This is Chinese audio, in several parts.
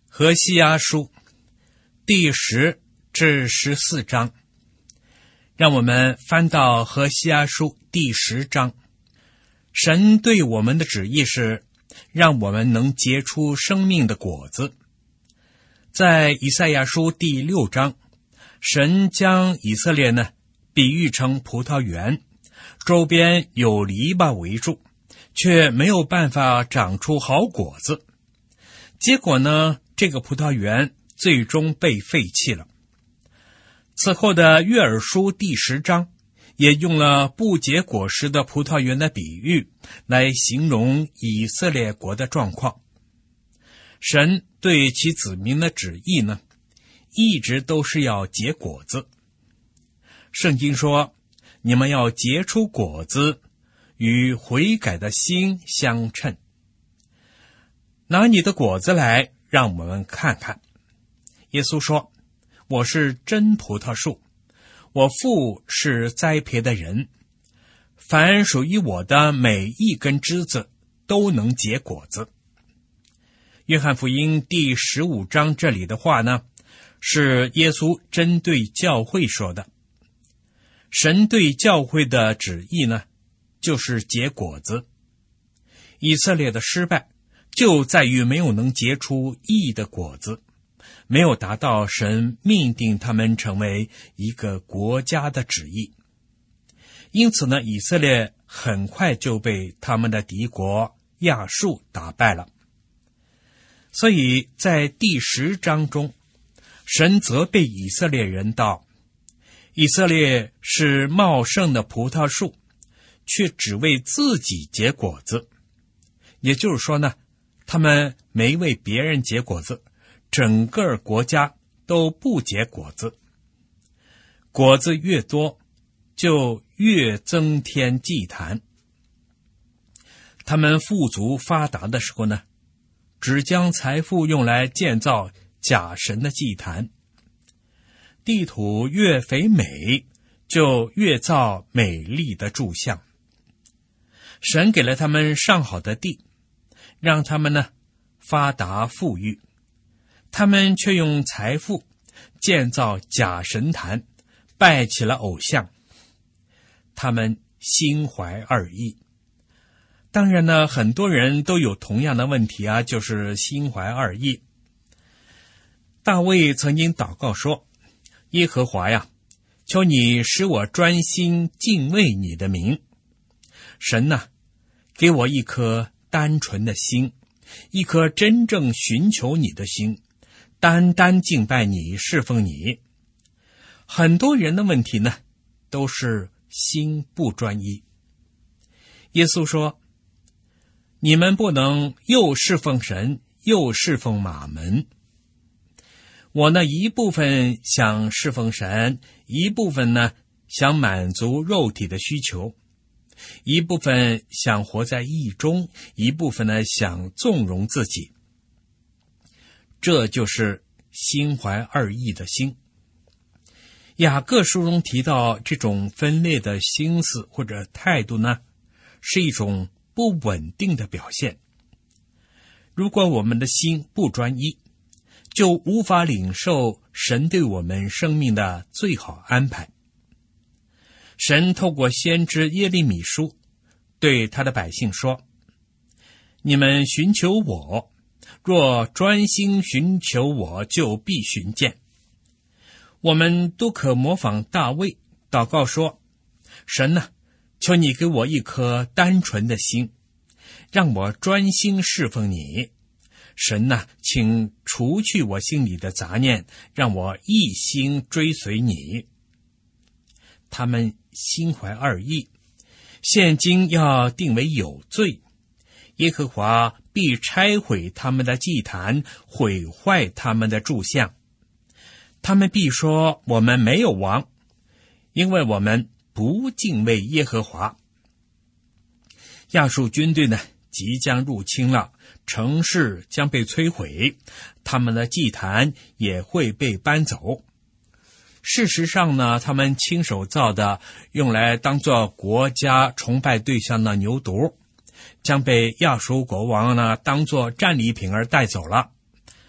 何西阿书第10至14章，让我们翻到何西阿书第10章。神对我们的旨意是让我们能结出生命的果子。在以赛亚书第6章，神将以色列比喻成葡萄园，周边有篱笆围住，却没有办法长出好果子。结果这个葡萄园最终被废弃了。此后的约珥书第10章也用了不结果实的葡萄园的比喻来形容以色列国的状况。神对其子民的旨意一直都是要结果子。圣经说，你们要结出果子，与悔改的心相称。拿你的果子来，让我们看看。耶稣说，我是真葡萄树，我父是栽培的人，凡属于我的每一根枝子都能结果子。约翰福音第15章这里的话是耶稣针对教会说的。神对教会的旨意就是结果子。以色列的失败就在于没有能结出义的果子，没有达到神命定他们成为一个国家的旨意。因此以色列很快就被他们的敌国亚述打败了。所以在第10章中，神责备以色列人道，以色列是茂盛的葡萄树，却只为自己结果子。也就是说他们没为别人结果子，整个国家都不结果子。果子越多，就越增添祭坛。他们富足发达的时候只将财富用来建造假神的祭坛。地土越肥美，就越造美丽的柱像。神给了他们上好的地，让他们发达富裕，他们却用财富建造假神坛，拜起了偶像。他们心怀二意。当然很多人都有同样的问题就是心怀二意。大卫曾经祷告说，耶和华呀，求你使我专心敬畏你的名。神给我一颗单纯的心，一颗真正寻求你的心，单单敬拜你，侍奉你。很多人的问题都是心不专一。耶稣说，你们不能又侍奉神，又侍奉马门。我一部分想侍奉神，一部分想满足肉体的需求，一部分想活在义中，一部分想纵容自己。这就是心怀二意的心。雅各书中提到这种分裂的心思或者态度是一种不稳定的表现。如果我们的心不专一，就无法领受神对我们生命的最好安排。神透过先知耶利米书对他的百姓说，你们寻求我，若专心寻求我，就必寻见。我们都可模仿大卫祷告说，神求你给我一颗单纯的心，让我专心侍奉你。神请除去我心里的杂念，让我一心追随你。他们心怀二意，现今要定为有罪。耶和华必拆毁他们的祭坛，毁坏他们的柱像。他们必说，我们没有王，因为我们不敬畏耶和华。亚述军队即将入侵了，城市将被摧毁，他们的祭坛也会被搬走。事实上他们亲手造的用来当作国家崇拜对象的牛犊，将被亚述国王当作战利品而带走了。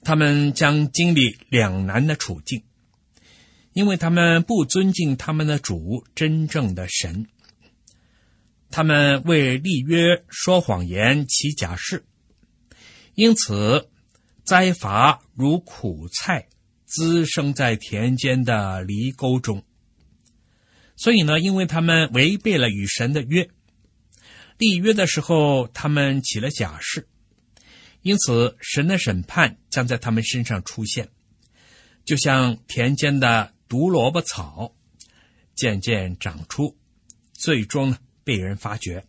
他们将经历两难的处境，因为他们不尊敬他们的主真正的神，他们为立约说谎言起假誓，因此灾罚如苦菜滋生在田间的犁沟中。所以呢，因为他们违背了与神的约，立约的时候他们起了假誓，因此神的审判将在他们身上出现，就像田间的毒萝卜草渐渐长出，最终呢被人发觉。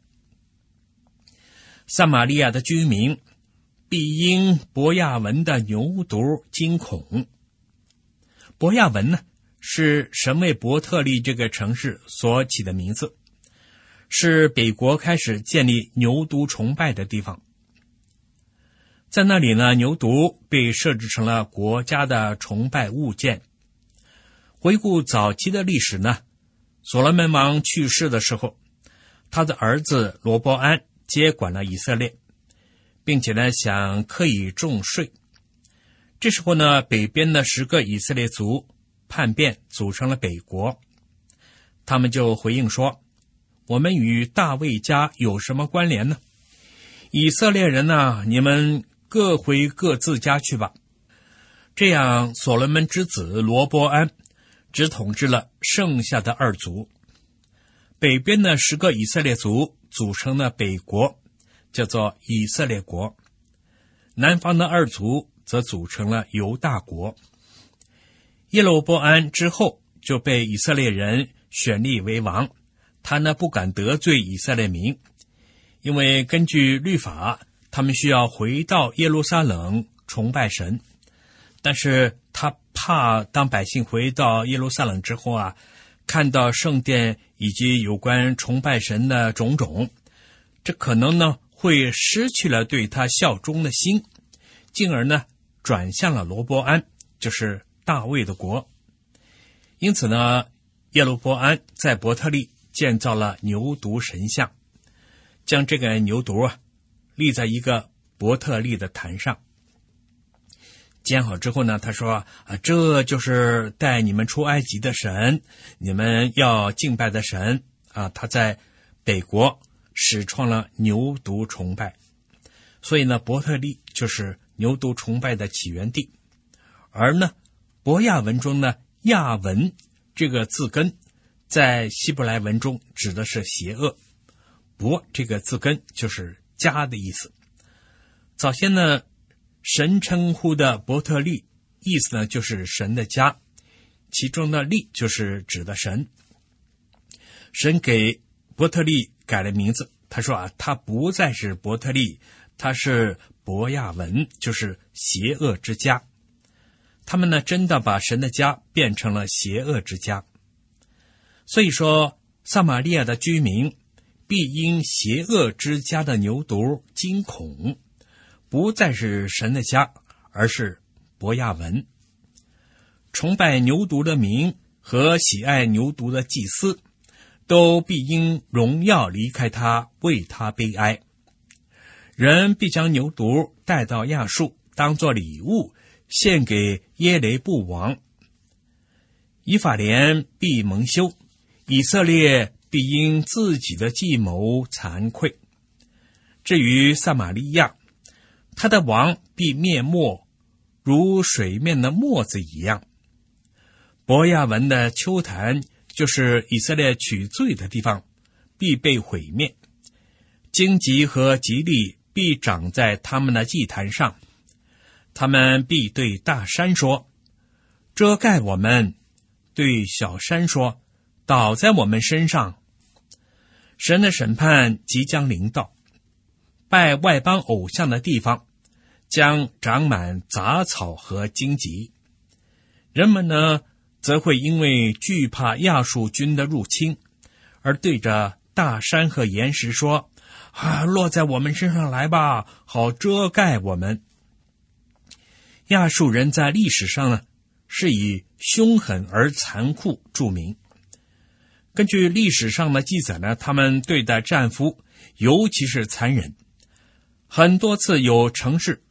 撒玛利亚的居民必因伯亚文的牛犊惊恐。伯亚文呢，是神为伯特利这个城市所起的名字，是北国开始建立牛犊崇拜的地方。在那里呢，牛犊被设置成了国家的崇拜物件。回顾早期的历史呢，所罗门王去世的时候，他的儿子罗波安接管了以色列，并且呢想课以重税。这时候呢，北边的10个以色列族叛变，组成了北国。他们就回应说，我们与大卫家有什么关联呢？以色列人啊，你们各回各自家去吧。这样所罗门之子罗波安只统治了剩下的2族，北边的10个以色列族组成了北国，叫做以色列国，南方的2族则组成了犹大国。耶罗波安之后就被以色列人选立为王，他呢不敢得罪以色列民，因为根据律法他们需要回到耶路撒冷崇拜神，但是他怕当百姓回到耶路撒冷之后啊，看到圣殿以及有关崇拜神的种种，这可能呢会失去了对他效忠的心，进而呢转向了罗波安，就是大卫的国。因此呢，耶罗波安在伯特利建造了牛犊神像，将这个牛犊啊立在一个伯特利的坛上。建好之后呢，他说这就是带你们出埃及的神，你们要敬拜的神啊。他在北国始创了牛犊崇拜，所以呢，伯特利就是牛犊崇拜的起源地。而呢，伯亚文中呢，亚文这个字根在希伯来文中指的是邪恶，伯这个字根就是家的意思。早先呢，神称呼的伯特利意思呢就是神的家，其中的利就是指的神。神给伯特利改了名字，他说他不再是伯特利，他是伯亚文，就是邪恶之家。他们呢真的把神的家变成了邪恶之家。所以说，撒玛利亚的居民必因邪恶之家的牛犊惊恐，不再是神的家，而是伯亚文。崇拜牛犊的民和喜爱牛犊的祭司，都必因荣耀离开他，为他悲哀。人必将牛犊带到亚述，当作礼物献给耶雷布王。以法莲必蒙羞，以色列必因自己的计谋惭愧。至于撒玛利亚，他的王必灭没，如水面的沫子一样。伯亚文的丘坛，就是以色列取罪的地方，必被毁灭。荆棘和吉利必长在他们的祭坛上，他们必对大山说，遮盖我们；对小山说，倒在我们身上。神的审判即将临到，拜外邦偶像的地方将长满杂草和荆棘。人们呢，则会因为惧怕亚述军的入侵，而对着大山和岩石说，落在我们身上来吧，好遮盖我们。亚述人在历史上呢，是以凶狠而残酷著名。根据历史上的记载呢，他们对待战俘尤其是残忍，很多次有城市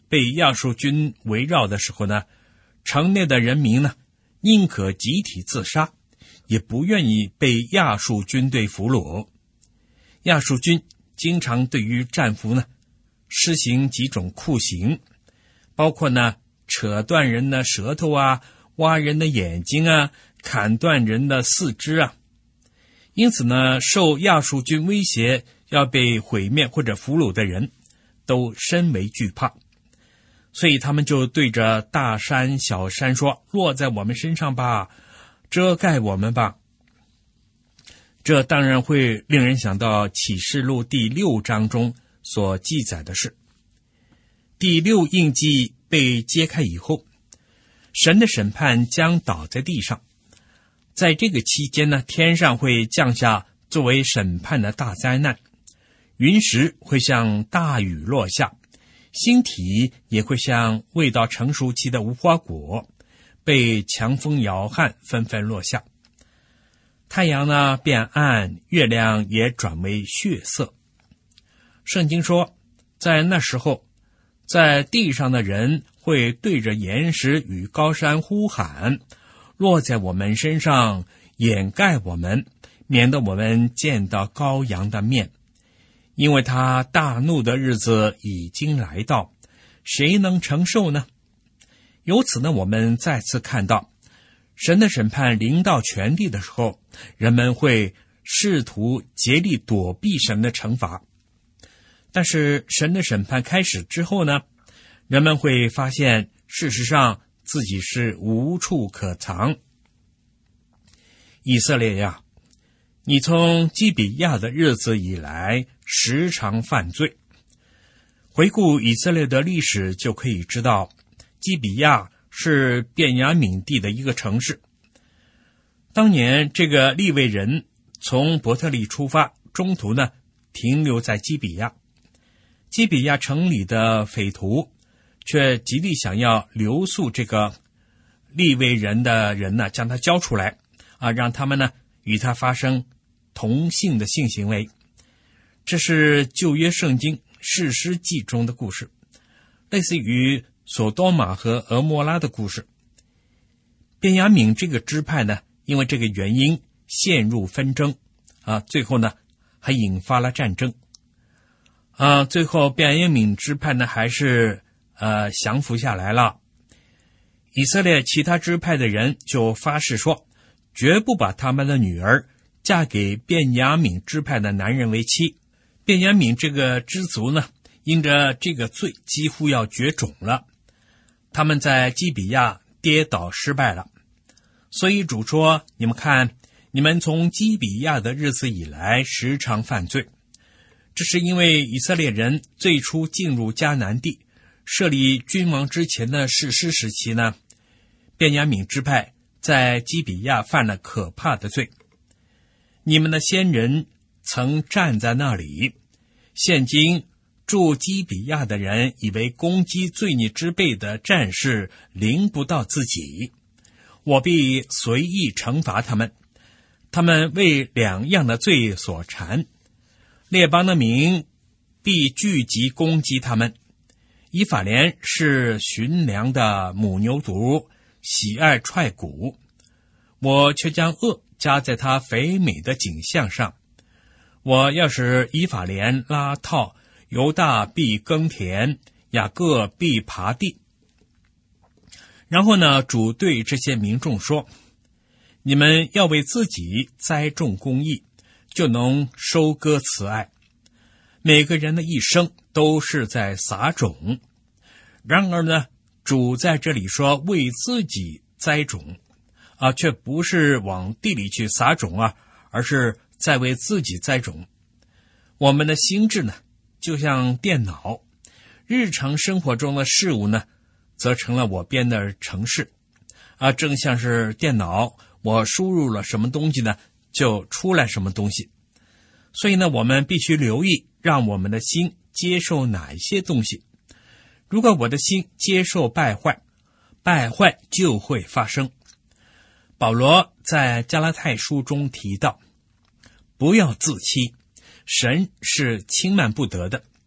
被亚述军围绕的时候呢，城内的人民呢，宁可集体自杀，也不愿意被亚述军队俘虏。亚述军经常对于战俘呢，施行几种酷刑，包括呢，扯断人的舌头啊，挖人的眼睛啊，砍断人的四肢啊。因此呢，受亚述军威胁要被毁灭或者俘虏的人都深为惧怕，所以他们就对着大山小山说，落在我们身上吧，遮盖我们吧。这当然会令人想到启示录第6章中所记载的事。第6印记被揭开以后，神的审判将倒在地上。在这个期间呢，天上会降下作为审判的大灾难，云石会像大雨落下，星体也会像未到成熟期的无花果，被强风摇撼，纷纷落下。太阳呢变暗，月亮也转为血色。圣经说，在那时候，在地上的人会对着岩石与高山呼喊，落在我们身上，掩盖我们，免得我们见到羔羊的面。因为他大怒的日子已经来到，谁能承受呢？由此呢，我们再次看到神的审判临到全地的时候，人们会试图竭力躲避神的惩罚。但是神的审判开始之后呢，人们会发现事实上自己是无处可藏。以色列呀，你从基比亚的日子以来时常犯罪。回顾以色列的历史就可以知道，基比亚是便雅悯地的一个城市。当年这个利未人从伯特利出发，中途呢停留在基比亚。基比亚城里的匪徒却极力想要留宿这个利未人的人呢，将他交出来让他们呢与他发生同性的性行为。这是旧约圣经士师记中的故事，类似于索多玛和俄摩拉的故事。便雅悯这个支派呢，因为这个原因陷入纷争最后呢还引发了战争最后便雅悯支派呢还是降服下来了。以色列其他支派的人就发誓说，绝不把他们的女儿嫁给便雅悯支派的男人为妻。便雅悯这个支族呢，因着这个罪几乎要绝种了，他们在基比亚跌倒失败了。所以主说，你们看，你们从基比亚的日子以来时常犯罪。这是因为以色列人最初进入迦南地设立君王之前的士师时期呢，便雅悯支派在基比亚犯了可怕的罪。你们的先人曾站在那里，现今住基比亚的人以为攻击罪孽之辈的战士临不到自己，我必随意惩罚他们。他们为两样的罪所缠，列邦的民必聚集攻击他们。以法莲是驯良的母牛犊，喜爱踹鼓，我却将恶加在他肥美的颈项上。我要使以法莲拉套，犹大必耕田，雅各必耙地。然后呢，主对这些民众说，你们要为自己栽种公义，就能收割慈爱。每个人的一生都是在撒种。然而呢，主在这里说为自己栽种却不是往地里去撒种而是在为自己栽种。我们的心智呢，就像电脑，日常生活中的事物呢，则成了我编的程式正像是电脑，我输入了什么东西呢，就出来什么东西。所以呢，我们必须留意，让我们的心接受哪一些东西。如果我的心接受败坏，败坏就会发生。保罗在加拉太书中提到，不要自欺，神是轻慢不得的。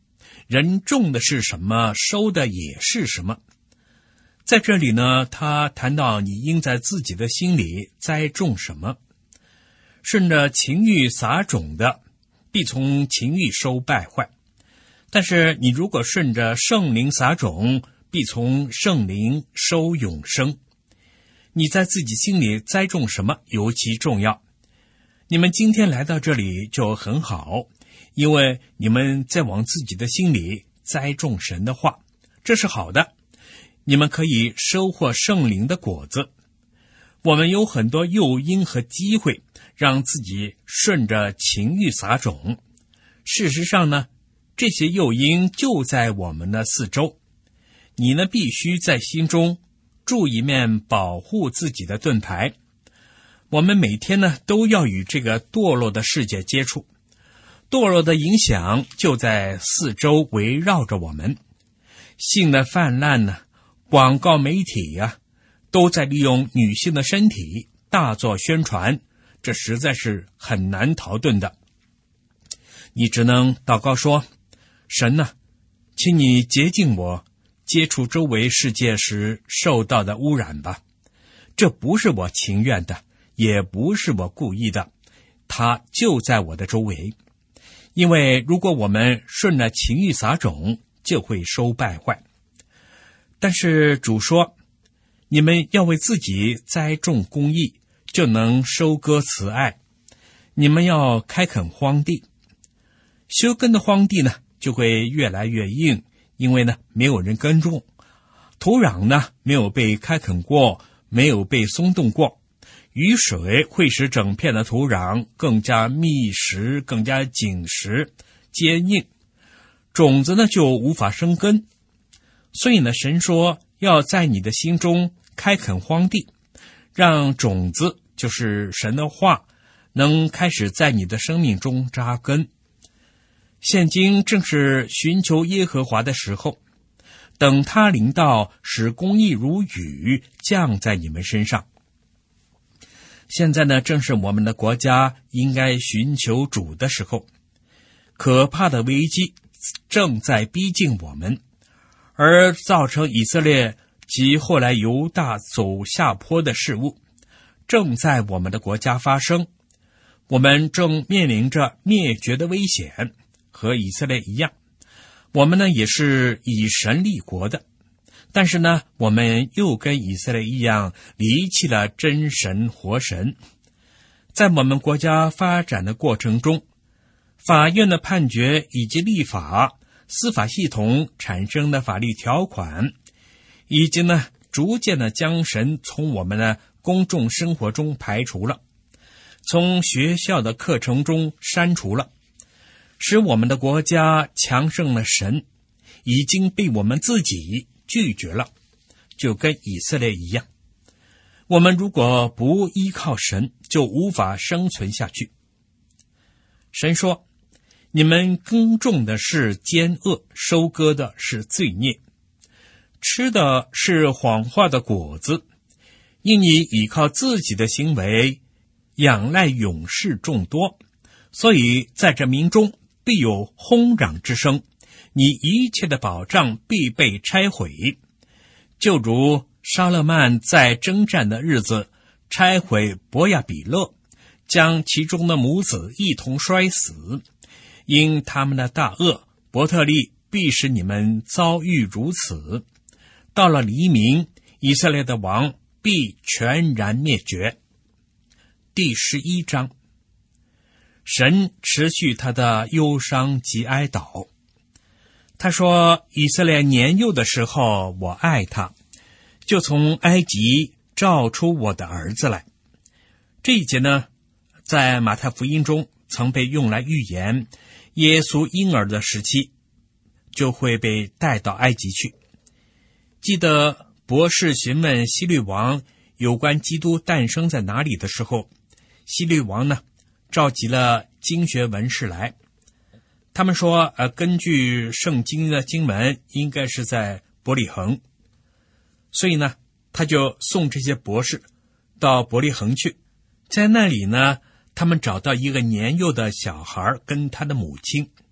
人种的是什么，收的也是什么。在这里呢，他谈到你应在自己的心里栽种什么。顺着情欲撒种的，必从情欲收败坏；但是你如果顺着圣灵撒种，必从圣灵收永生。你在自己心里栽种什么尤其重要。你们今天来到这里就很好，因为你们在往自己的心里栽种神的话，这是好的。你们可以收获圣灵的果子。我们有很多诱因和机会让自己顺着情欲撒种。事实上呢，这些诱因就在我们的四周。你呢，必须在心中筑一面保护自己的盾牌。我们每天呢，都要与这个堕落的世界接触。堕落的影响就在四周围绕着我们。性的泛滥呢，广告媒体啊，都在利用女性的身体大做宣传，这实在是很难逃遁的。你只能祷告说，神啊，请你洁净我接触周围世界时受到的污染吧。这不是我情愿的，也不是我故意的，它就在我的周围。因为如果我们顺着情欲撒种，就会收败坏。但是主说，你们要为自己栽种公义，就能收割慈爱。你们要开垦荒地，休耕的荒地呢，就会越来越硬，因为呢，没有人耕种。土壤呢，没有被开垦过，没有被松动过。雨水会使整片的土壤更加密实，更加紧实、坚硬，种子呢就无法生根。所以呢，神说要在你的心中开垦荒地，让种子，就是神的话，能开始在你的生命中扎根。现今正是寻求耶和华的时候，等他临到，使公义如雨降在你们身上。现在呢，正是我们的国家应该寻求主的时候。可怕的危机正在逼近我们，而造成以色列及后来犹大走下坡的事物，正在我们的国家发生。我们正面临着灭绝的危险，和以色列一样。我们呢，也是以神立国的，但是呢，我们又跟以色列一样离弃了真神活神。在我们国家发展的过程中，法院的判决以及立法、司法系统产生的法律条款，已经呢逐渐的将神从我们的公众生活中排除了，从学校的课程中删除了，使我们的国家强盛的神已经被我们自己拒绝了，就跟以色列一样。我们如果不依靠神，就无法生存下去。神说，你们耕种的是奸恶，收割的是罪孽，吃的是谎话的果子，因你依靠自己的行为，仰赖勇士众多，所以在这民中必有轰嚷之声，你一切的保障必被拆毁。就如沙勒曼在征战的日子拆毁伯亚比勒，将其中的母子一同摔死。因他们的大恶，伯特利必使你们遭遇如此。到了黎明，以色列的王必全然灭绝。第11章，神持续他的忧伤及哀悼。他说，以色列年幼的时候，我爱他，就从埃及召出我的儿子来。这一节呢，在马太福音中曾被用来预言耶稣婴儿的时期就会被带到埃及去。记得博士询问希律王有关基督诞生在哪里的时候，希律王呢召集了经学文士来，他们说根据圣经的经文应该是在伯利恒，所以呢他就送这些博士到伯利恒去。在那里呢，他们找到一个年幼的小孩跟他的母亲，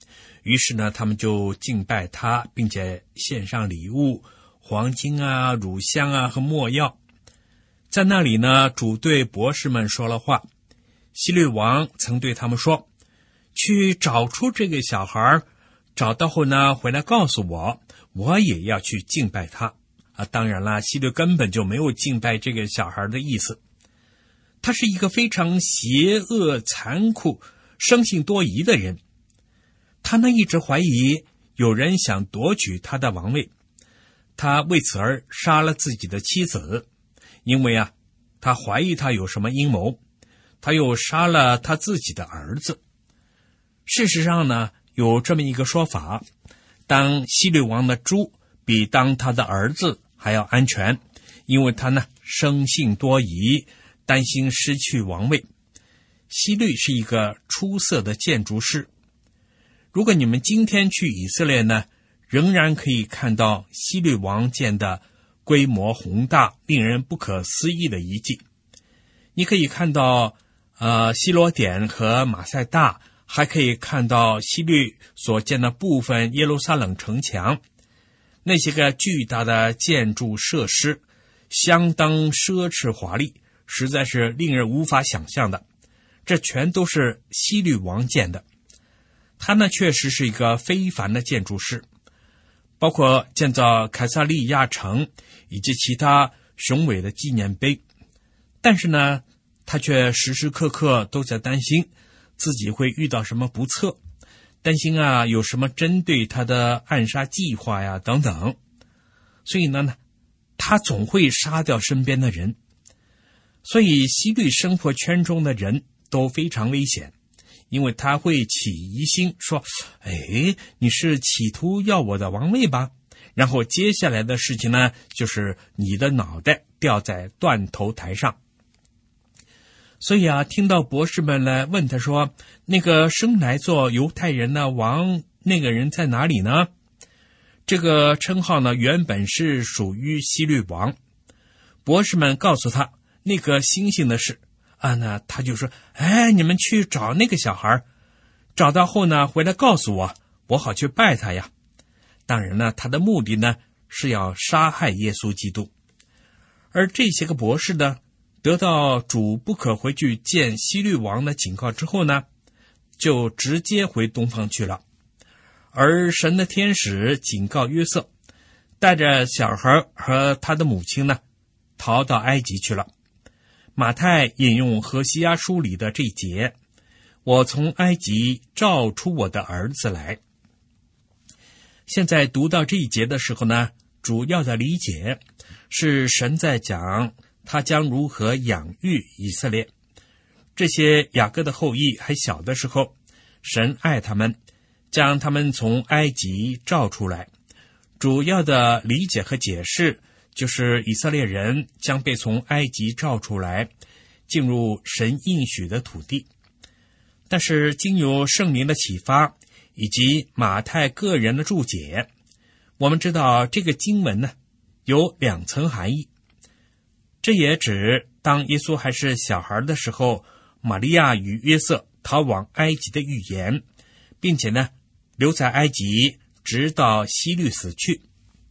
于是呢，他们就敬拜他，并且献上礼物，黄金啊、乳香啊和没药。在那里呢，主对博士们说了话。希律王曾对他们说，去找出这个小孩，找到后呢，回来告诉我，我也要去敬拜他。当然了，希律根本就没有敬拜这个小孩的意思。他是一个非常邪恶、残酷、生性多疑的人。他呢，一直怀疑有人想夺取他的王位，他为此而杀了自己的妻子，因为他怀疑他有什么阴谋，他又杀了他自己的儿子。事实上呢，有这么一个说法，当希律王的猪比当他的儿子还要安全，因为他呢生性多疑，担心失去王位。希律是一个出色的建筑师。如果你们今天去以色列呢，仍然可以看到希律王建的规模宏大、令人不可思议的遗迹。你可以看到希罗点和马赛大，还可以看到希律所建的部分耶路撒冷城墙。那些个巨大的建筑设施相当奢侈华丽，实在是令人无法想象的。这全都是希律王建的。他呢，确实是一个非凡的建筑师，包括建造凯撒利亚城以及其他雄伟的纪念碑。但是呢，他却时时刻刻都在担心自己会遇到什么不测，担心有什么针对他的暗杀计划呀等等。所以呢，他总会杀掉身边的人。所以希律生活圈中的人都非常危险，因为他会起疑心，说你是企图要我的王位吧？然后接下来的事情呢，就是你的脑袋掉在断头台上。所以听到博士们来问他说，那个生来做犹太人的王，那个人在哪里呢？这个称号呢，原本是属于希律王。博士们告诉他那个星星的事那他就说，你们去找那个小孩，找到后呢，回来告诉我，我好去拜他呀。当然呢，他的目的呢，是要杀害耶稣基督。而这些个博士呢，得到主不可回去见希律王的警告之后呢，就直接回东方去了。而神的天使警告约瑟，带着小孩和他的母亲呢，逃到埃及去了。马太引用何西阿书里的这一节，我从埃及召出我的儿子来。现在读到这一节的时候呢，主要的理解是神在讲他将如何养育以色列。这些雅各的后裔还小的时候，神爱他们，将他们从埃及召出来。主要的理解和解释就是以色列人将被从埃及召出来，进入神应许的土地。但是经由圣灵的启发以及马太个人的注解，我们知道这个经文呢有两层含义。这也指当耶稣还是小孩的时候，玛利亚与约瑟逃往埃及的预言，并且呢留在埃及直到希律死去。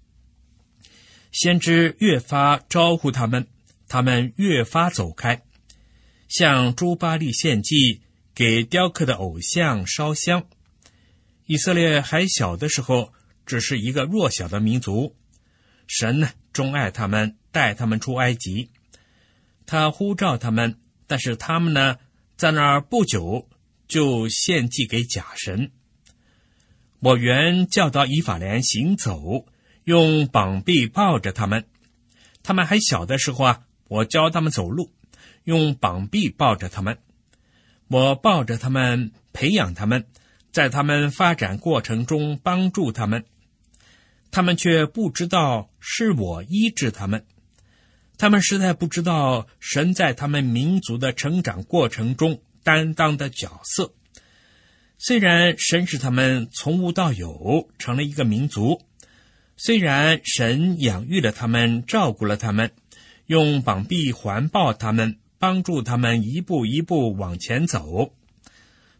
先知越发招呼他们，他们越发走开，向诸巴力献祭，给雕刻的偶像烧香。以色列还小的时候，只是一个弱小的民族，神呢钟爱他们，带他们出埃及。他呼召他们，但是他们呢在那儿不久就献祭给假神。我原教导以法莲行走，用膀臂抱着他们。他们还小的时候我教他们走路，用膀臂抱着他们。我抱着他们，培养他们，在他们发展过程中帮助他们。他们却不知道是我医治他们。他们实在不知道神在他们民族的成长过程中担当的角色。虽然神使他们从无到有成了一个民族，虽然神养育了他们，照顾了他们，用膀臂环抱他们，帮助他们一步一步往前走，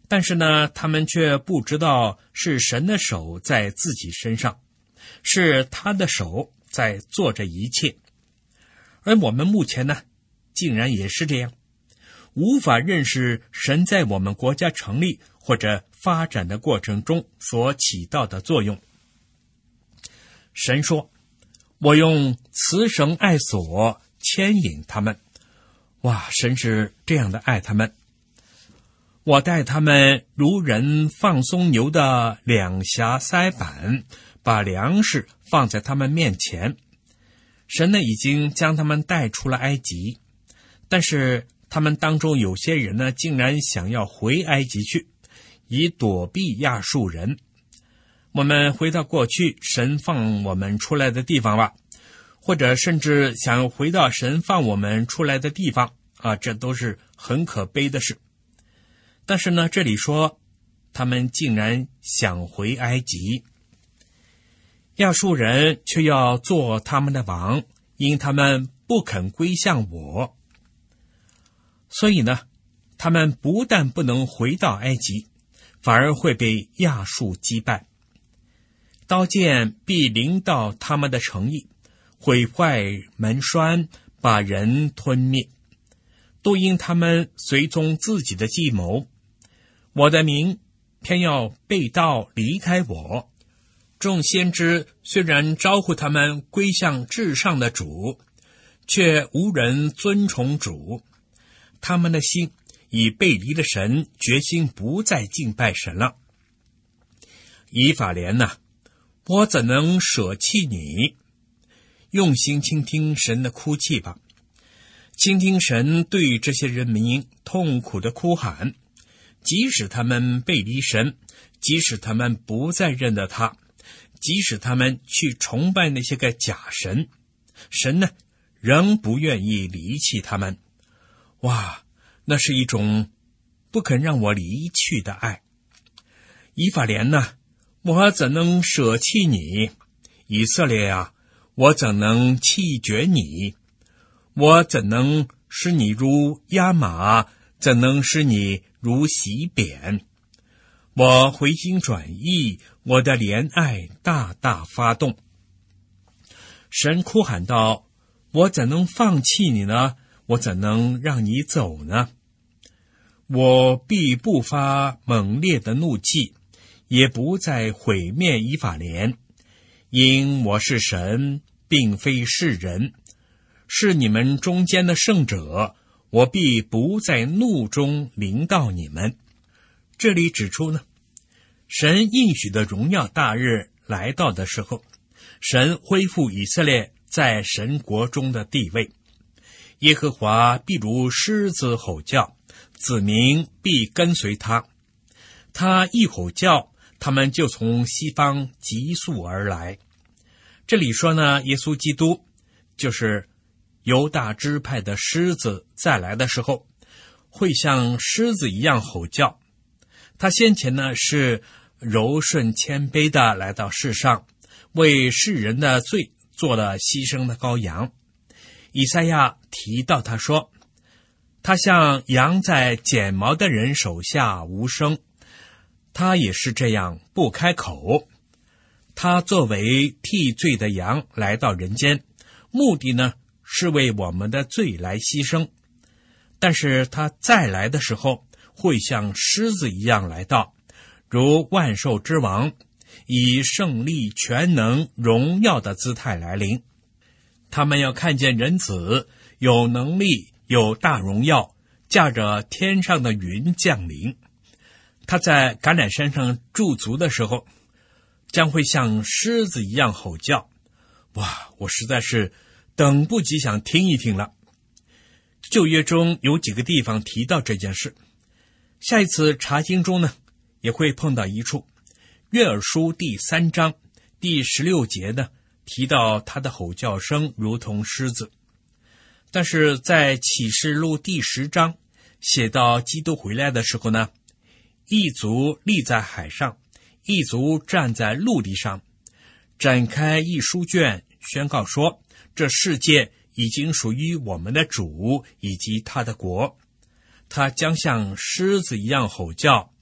但是呢，他们却不知道是神的手在自己身上，是他的手在做着一切。而我们目前呢，竟然也是这样，无法认识神在我们国家成立或者发展的过程中所起到的作用。神说，我用慈绳爱索牵引他们。哇，神是这样的爱他们。我带他们如人放松牛的两颊腮板，把粮食放在他们面前。神呢，已经将他们带出了埃及，但是他们当中有些人呢，竟然想要回埃及去，以躲避亚述人。我们回到过去神放我们出来的地方吧，或者甚至想要回到神放我们出来的地方啊，这都是很可悲的事。但是呢，这里说他们竟然想回埃及，亚述人却要做他们的王，因他们不肯归向我。所以呢，他们不但不能回到埃及，反而会被亚述击败。刀剑必临到他们的城邑，毁坏门栓，把人吞灭，都因他们随从自己的计谋。我的名偏要背道离开我。众先知虽然招呼他们归向至上的主，却无人尊崇主。他们的心已背离了神，决心不再敬拜神了。以法莲哪，我怎能舍弃你？用心倾听神的哭泣吧，倾听神对这些人民痛苦的哭喊。即使他们背离神，即使他们不再认得他，即使他们去崇拜那些个假神，神呢，仍不愿意离弃他们。哇，那是一种不肯让我离去的爱。以法莲呢，我怎能舍弃你？以色列啊，我怎能弃绝你？我怎能使你如亚玛？怎能使你如洗扁？我回心转意，我的怜爱大大发动。神哭喊道，我怎能放弃你呢？我怎能让你走呢？我必不发猛烈的怒气，也不再毁灭以法莲，因我是神，并非是人，是你们中间的圣者，我必不在怒中临到你们。这里指出呢，神应许的荣耀大日来到的时候，神恢复以色列在神国中的地位。耶和华必如狮子吼叫，子民必跟随他。他一吼叫，他们就从西方急速而来。这里说呢，耶稣基督就是犹大支派的狮子再来的时候，会像狮子一样吼叫。他先前呢是柔顺谦卑的来到世上，为世人的罪做了牺牲的羔羊。以赛亚提到他说，他像羊在剪毛的人手下无声，他也是这样不开口。他作为替罪的羊来到人间，目的呢是为我们的罪来牺牲。但是他再来的时候，会像狮子一样来到，如万兽之王，以胜利、全能、荣耀的姿态来临。他们要看见人子有能力、有大荣耀，驾着天上的云降临。他在橄榄山上驻足的时候，将会像狮子一样吼叫。哇，我实在是等不及想听一听了。旧约中有几个地方提到这件事，下一次查经中呢也会碰到一处。约珥书第3章第16节呢提到他的吼叫声如同狮子。但是在启示录第10章写到基督回来的时候呢，一族立在海上，一族站在陆地上，展开一书卷，宣告说，这世界已经属于我们的主以及他的国。他将像狮子一样吼叫，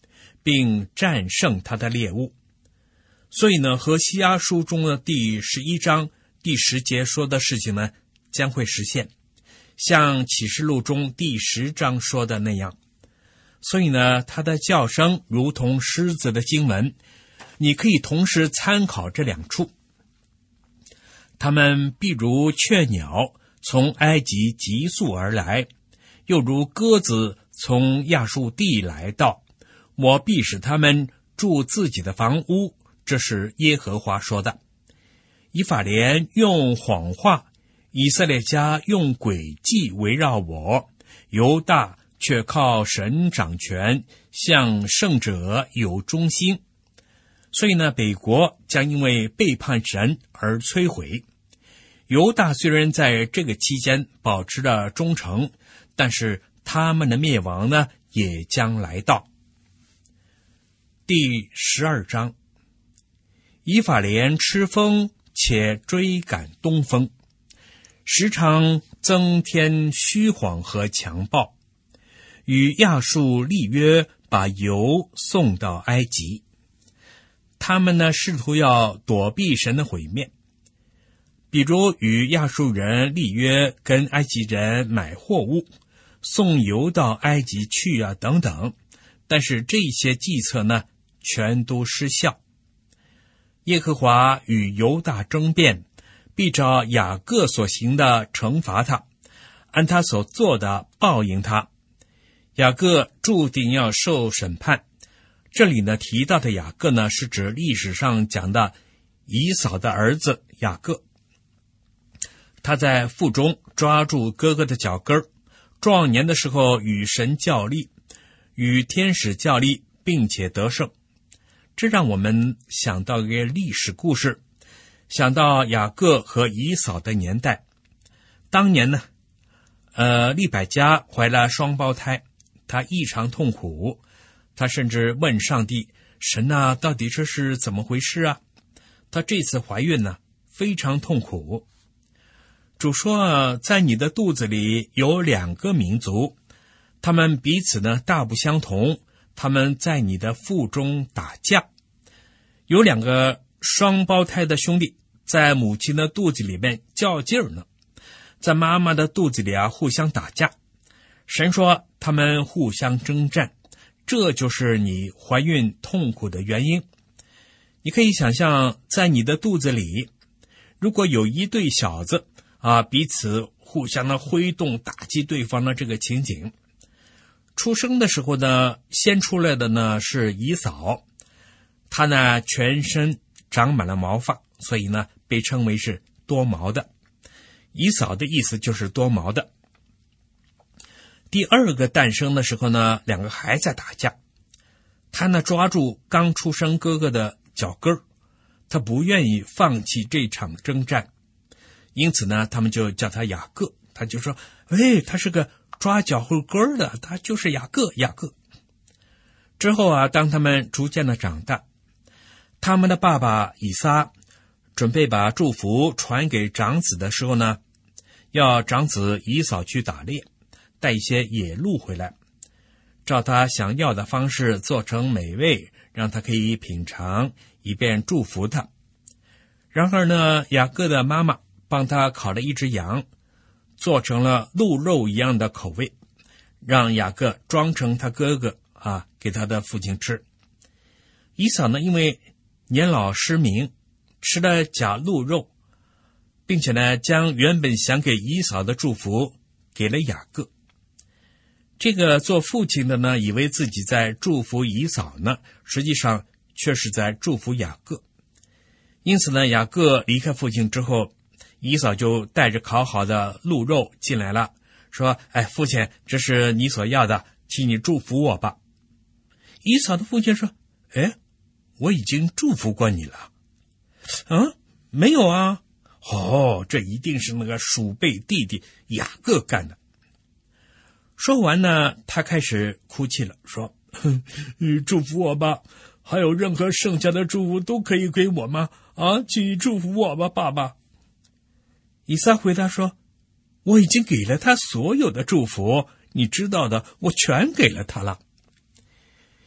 并战胜他的猎物。所以呢，何西阿书中的第11章第10节说的事情呢，将会实现，像启示录中第10章说的那样。所以呢，他的叫声如同狮子的经文，你可以同时参考这两处。他们必如雀鸟从埃及急速而来，又如鸽子从亚述地来到，我必使他们住自己的房屋，这是耶和华说的。以法莲用谎话，以色列家用诡计围绕我，犹大却靠神掌权，向圣者有忠心。所以呢，北国将因为背叛神而摧毁。犹大虽然在这个期间保持了忠诚，但是他们的灭亡呢，也将来到。第12章，以法莲吃风且追赶东风，时常增添虚谎和强暴，与亚述立约，把油送到埃及。他们呢，试图要躲避神的毁灭，比如与亚述人立约，跟埃及人买货物，送油到埃及去啊，等等。但是这些计策呢，全都失效。耶和华与犹大争辩，必照雅各所行的惩罚他，按他所做的报应他。雅各注定要受审判。这里呢提到的雅各呢，是指历史上讲的以扫的儿子雅各。他在腹中抓住哥哥的脚跟，壮年的时候与神较力，与天使较力，并且得胜。这让我们想到一个历史故事，想到雅各和以扫的年代。当年呢，利百加怀了双胞胎，他异常痛苦，他甚至问上帝：神啊，到底这是怎么回事啊？他这次怀孕呢，非常痛苦。主说，在你的肚子里有2个民族，他们彼此呢大不相同，他们在你的腹中打架。有2个双胞胎的兄弟在母亲的肚子里面较劲儿呢，在妈妈的肚子里互相打架。神说他们互相征战，这就是你怀孕痛苦的原因。你可以想象，在你的肚子里，如果有一对小子彼此互相的挥动打击对方的这个情景。出生的时候呢，先出来的呢是以扫，他呢全身长满了毛发，所以呢被称为是多毛的。以扫的意思就是多毛的。第2个诞生的时候呢，2个还在打架，他呢抓住刚出生哥哥的脚跟，他不愿意放弃这场征战，因此呢他们就叫他雅各，他就说他是个抓脚后跟的，他就是雅各。之后当他们逐渐的长大，他们的爸爸以撒准备把祝福传给长子的时候呢，要长子以扫去打猎，带一些野鹿回来，照他想要的方式做成美味，让他可以品尝，以便祝福他。然而呢，雅各的妈妈帮他烤了一只羊，做成了鹿肉一样的口味，让雅各装成他哥哥给他的父亲吃。以扫呢，因为年老失明，吃了假鹿肉，并且呢将原本想给以扫的祝福给了雅各。这个做父亲的呢，以为自己在祝福以扫呢，实际上却是在祝福雅各。因此呢，雅各离开父亲之后，以扫就带着烤好的鹿肉进来了，说：父亲，这是你所要的，请你祝福我吧。以扫的父亲说：我已经祝福过你了。没有啊。这一定是那个鼠辈弟弟雅各干的。说完呢，他开始哭泣了，说：祝福我吧，还有任何剩下的祝福都可以给我吗？请祝福我吧，爸爸。以撒回答说：我已经给了他所有的祝福，你知道的，我全给了他了。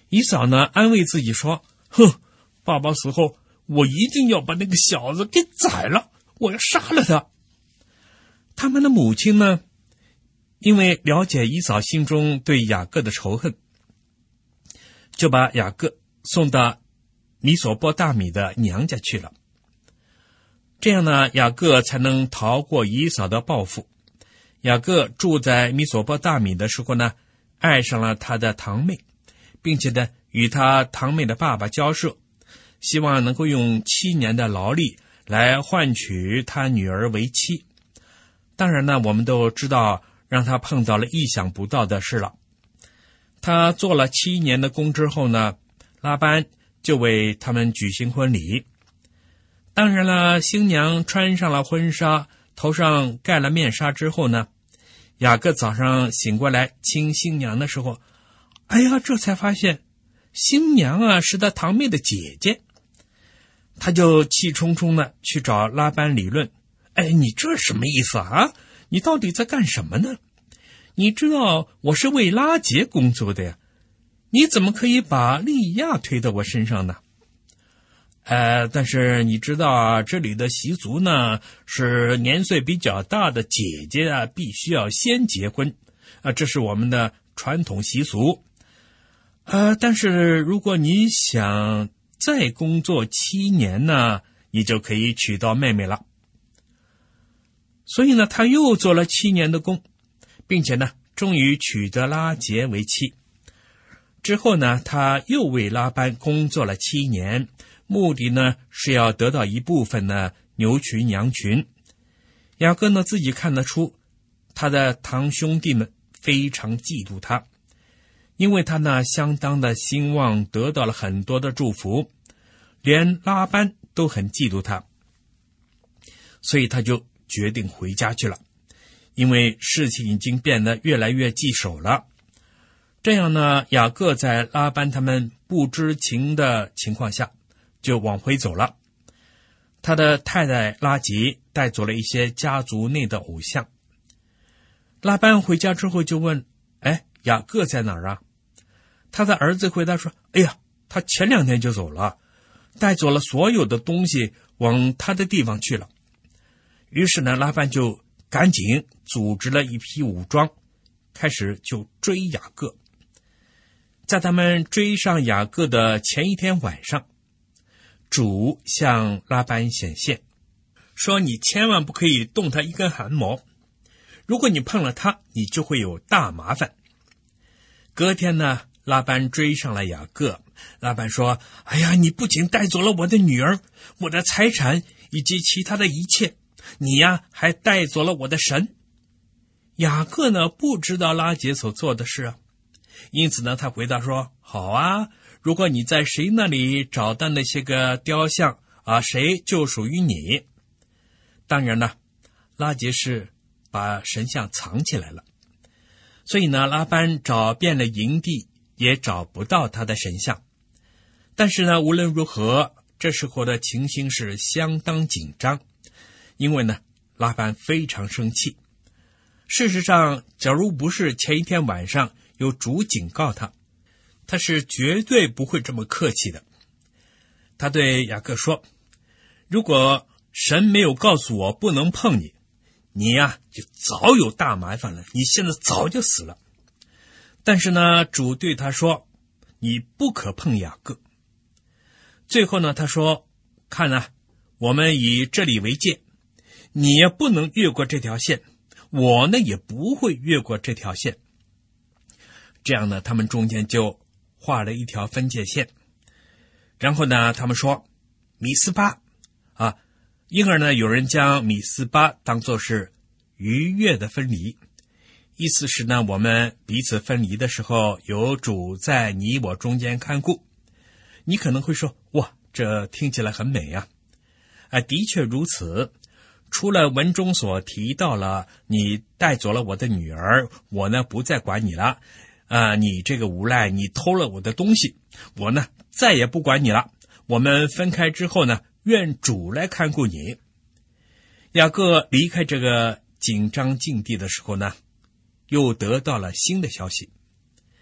以扫呢安慰自己说，哼，爸爸死后我一定要把那个小子给宰了，我要杀了他。他们的母亲呢，因为了解以扫心中对雅各的仇恨，就把雅各送到米索波大米的娘家去了。这样呢，雅各才能逃过以扫的报复。雅各住在米索波大米的时候呢，爱上了他的堂妹，并且呢，与他堂妹的爸爸交涉，希望能够用7年的劳力来换取他女儿为妻。当然呢，我们都知道，让他碰到了意想不到的事了。他做了7年的工之后呢，拉班就为他们举行婚礼。当然了，新娘穿上了婚纱，头上盖了面纱之后呢，雅各早上醒过来亲新娘的时候，哎呀，这才发现新娘啊是他堂妹的姐姐。他就气冲冲的去找拉班理论，哎，你这什么意思啊？你到底在干什么呢？你知道我是为拉结工作的呀，你怎么可以把利亚推到我身上呢？但是你知道啊，这里的习俗呢，是年岁比较大的姐姐啊，必须要先结婚啊，这是我们的传统习俗。但是如果你想再工作7年呢，你就可以娶到妹妹了。所以呢，他又做了7年的工，并且呢，终于娶得拉结为妻。之后呢，他又为拉班工作了7年，目的呢是要得到一部分的牛群羊群。雅各呢自己看得出，他的堂兄弟们非常嫉妒他，因为他呢相当的兴旺，得到了很多的祝福，连拉班都很嫉妒他，所以他就决定回家去了，因为事情已经变得越来越棘手了。这样呢，雅各在拉班他们不知情的情况下就往回走了。他的太太拉吉带走了一些家族内的偶像。拉班回家之后就问，雅各在哪儿啊？他的儿子回答说，哎呀，他前2天就走了，带走了所有的东西往他的地方去了。于是呢，拉班就赶紧组织了一批武装，开始就追雅各。在他们追上雅各的前一天晚上，主向拉班显现，说你千万不可以动他一根汗毛，如果你碰了他，你就会有大麻烦。隔天呢，拉班追上了雅各。拉班说，哎呀，你不仅带走了我的女儿，我的财产以及其他的一切，你呀还带走了我的神。雅各呢不知道拉结所做的事啊，因此呢他回答说，好啊，如果你在谁那里找到那些个雕像啊，谁就属于你。当然呢，拉结是把神像藏起来了，所以呢，拉班找遍了营地也找不到他的神像。但是呢，无论如何，这时候的情形是相当紧张，因为呢，拉班非常生气。事实上，假如不是前一天晚上有主警告他，他是绝对不会这么客气的。他对雅各说，如果神没有告诉我不能碰你，你呀就早有大麻烦了，你现在早就死了。但是呢，主对他说，你不可碰雅各。最后呢，他说，看啊，我们以这里为界，你也不能越过这条线，我呢也不会越过这条线。这样呢，他们中间就画了一条分界线。然后呢，他们说米斯巴啊，因而呢，有人将米斯巴当作是逾越的分离，意思是呢，我们彼此分离的时候，有主在你我中间看顾。你可能会说，哇，这听起来很美啊。的确如此。除了文中所提到了，你带走了我的女儿，我呢不再管你了。你这个无赖，你偷了我的东西，我呢再也不管你了。我们分开之后呢，愿主来看顾你。雅各离开这个紧张境地的时候呢，又得到了新的消息。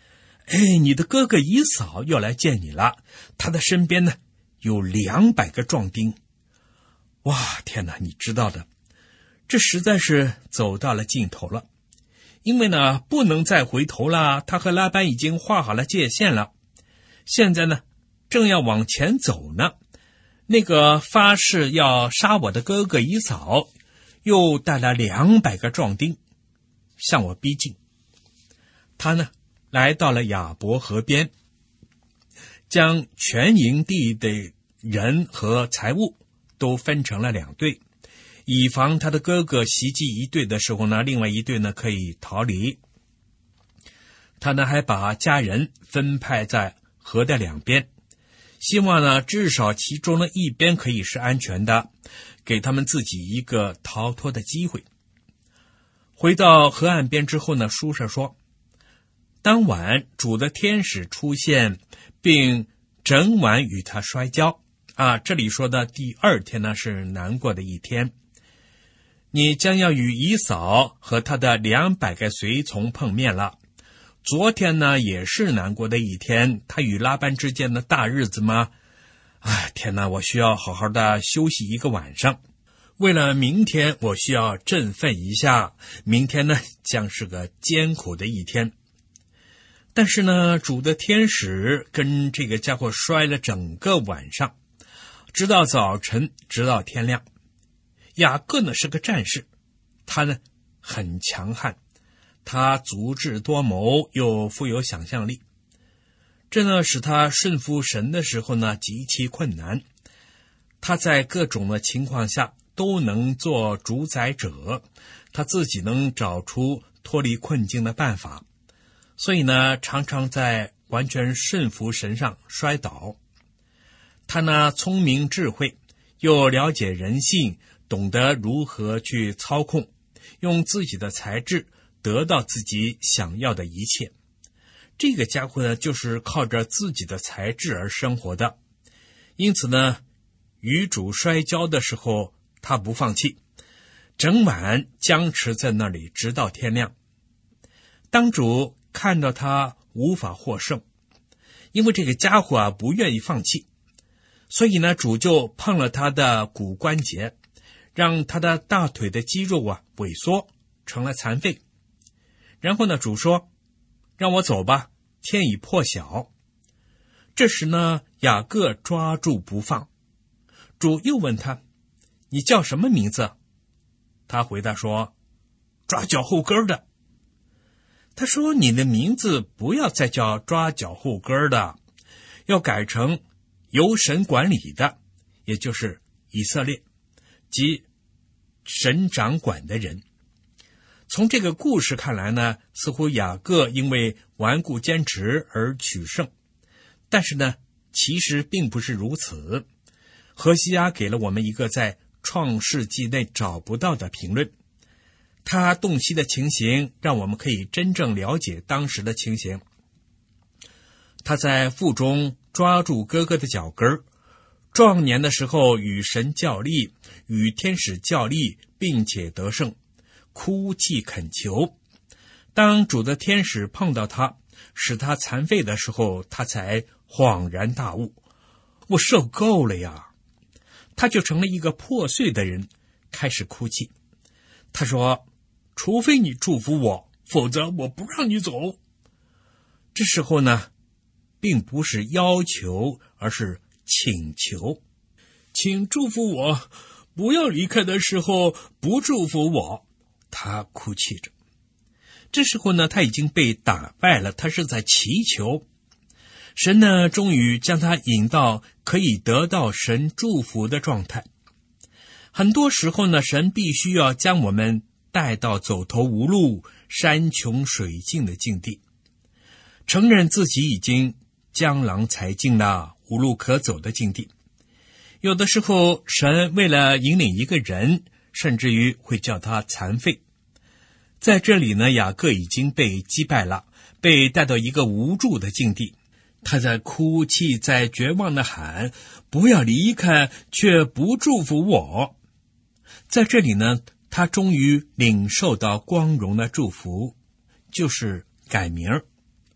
你的哥哥以扫要来见你了，他的身边呢有200个壮丁。哇，天哪，你知道的，这实在是走到了尽头了。因为呢，不能再回头了，他和拉班已经画好了界限了。现在呢，正要往前走呢，那个发誓要杀我的哥哥以扫，又带了200个壮丁，向我逼近。他呢，来到了雅博河边，将全营地的人和财物都分成了2队，以防他的哥哥袭击一队的时候呢，另外一队呢可以逃离。他呢还把家人分派在河的2边，希望呢至少其中的一边可以是安全的，给他们自己一个逃脱的机会。回到河岸边之后呢，书上说，当晚主的天使出现，并整晚与他摔跤。这里说的第2天呢是难过的一天。你将要与以扫和他的200个随从碰面了。昨天呢也是难过的一天，他与拉班之间的大日子吗？天哪，我需要好好的休息一个晚上。为了明天我需要振奋一下，明天呢将是个艰苦的一天。但是呢，主的天使跟这个家伙摔了整个晚上，直到早晨，直到天亮。雅各呢是个战士，他呢很强悍，他足智多谋，又富有想象力，这呢使他顺服神的时候呢极其困难。他在各种的情况下都能做主宰者，他自己能找出脱离困境的办法，所以呢常常在完全顺服神上摔倒。他呢聪明智慧，又了解人性，懂得如何去操控，用自己的才智得到自己想要的一切。这个家伙呢就是靠着自己的才智而生活的，因此呢与主摔跤的时候他不放弃，整晚僵持在那里直到天亮。当主看到他无法获胜，因为这个家伙不愿意放弃，所以呢主就碰了他的骨关节，让他的大腿的肌肉萎缩成了残废。然后呢主说，让我走吧，天已破晓。这时呢雅各抓住不放。主又问他，你叫什么名字？他回答说，抓脚后跟的。他说，你的名字不要再叫抓脚后跟的，要改成由神管理的，也就是以色列，即神掌管的人。从这个故事看来呢，似乎雅各因为顽固坚持而取胜，但是呢其实并不是如此。何西阿给了我们一个在创世纪内找不到的评论，他洞悉的情形让我们可以真正了解当时的情形。他在腹中抓住哥哥的脚跟，壮年的时候与神较力，与天使较力，并且得胜，哭泣恳求。当主的天使碰到他，使他残废的时候，他才恍然大悟，我受够了呀。他就成了一个破碎的人，开始哭泣。他说，除非你祝福我，否则我不让你走。这时候呢并不是要求，而是请求，请祝福我，不要离开的时候不祝福我。他哭泣着。这时候呢他已经被打败了，他是在祈求。神呢终于将他引到可以得到神祝福的状态。很多时候呢神必须要将我们带到走投无路、山穷水尽的境地，承认自己已经江郎才尽了，无路可走的境地。有的时候神为了引领一个人，甚至于会叫他残废。在这里呢雅各已经被击败了，被带到一个无助的境地。他在哭泣，在绝望地喊，不要离开，却不祝福我。在这里呢他终于领受到光荣的祝福，就是改名。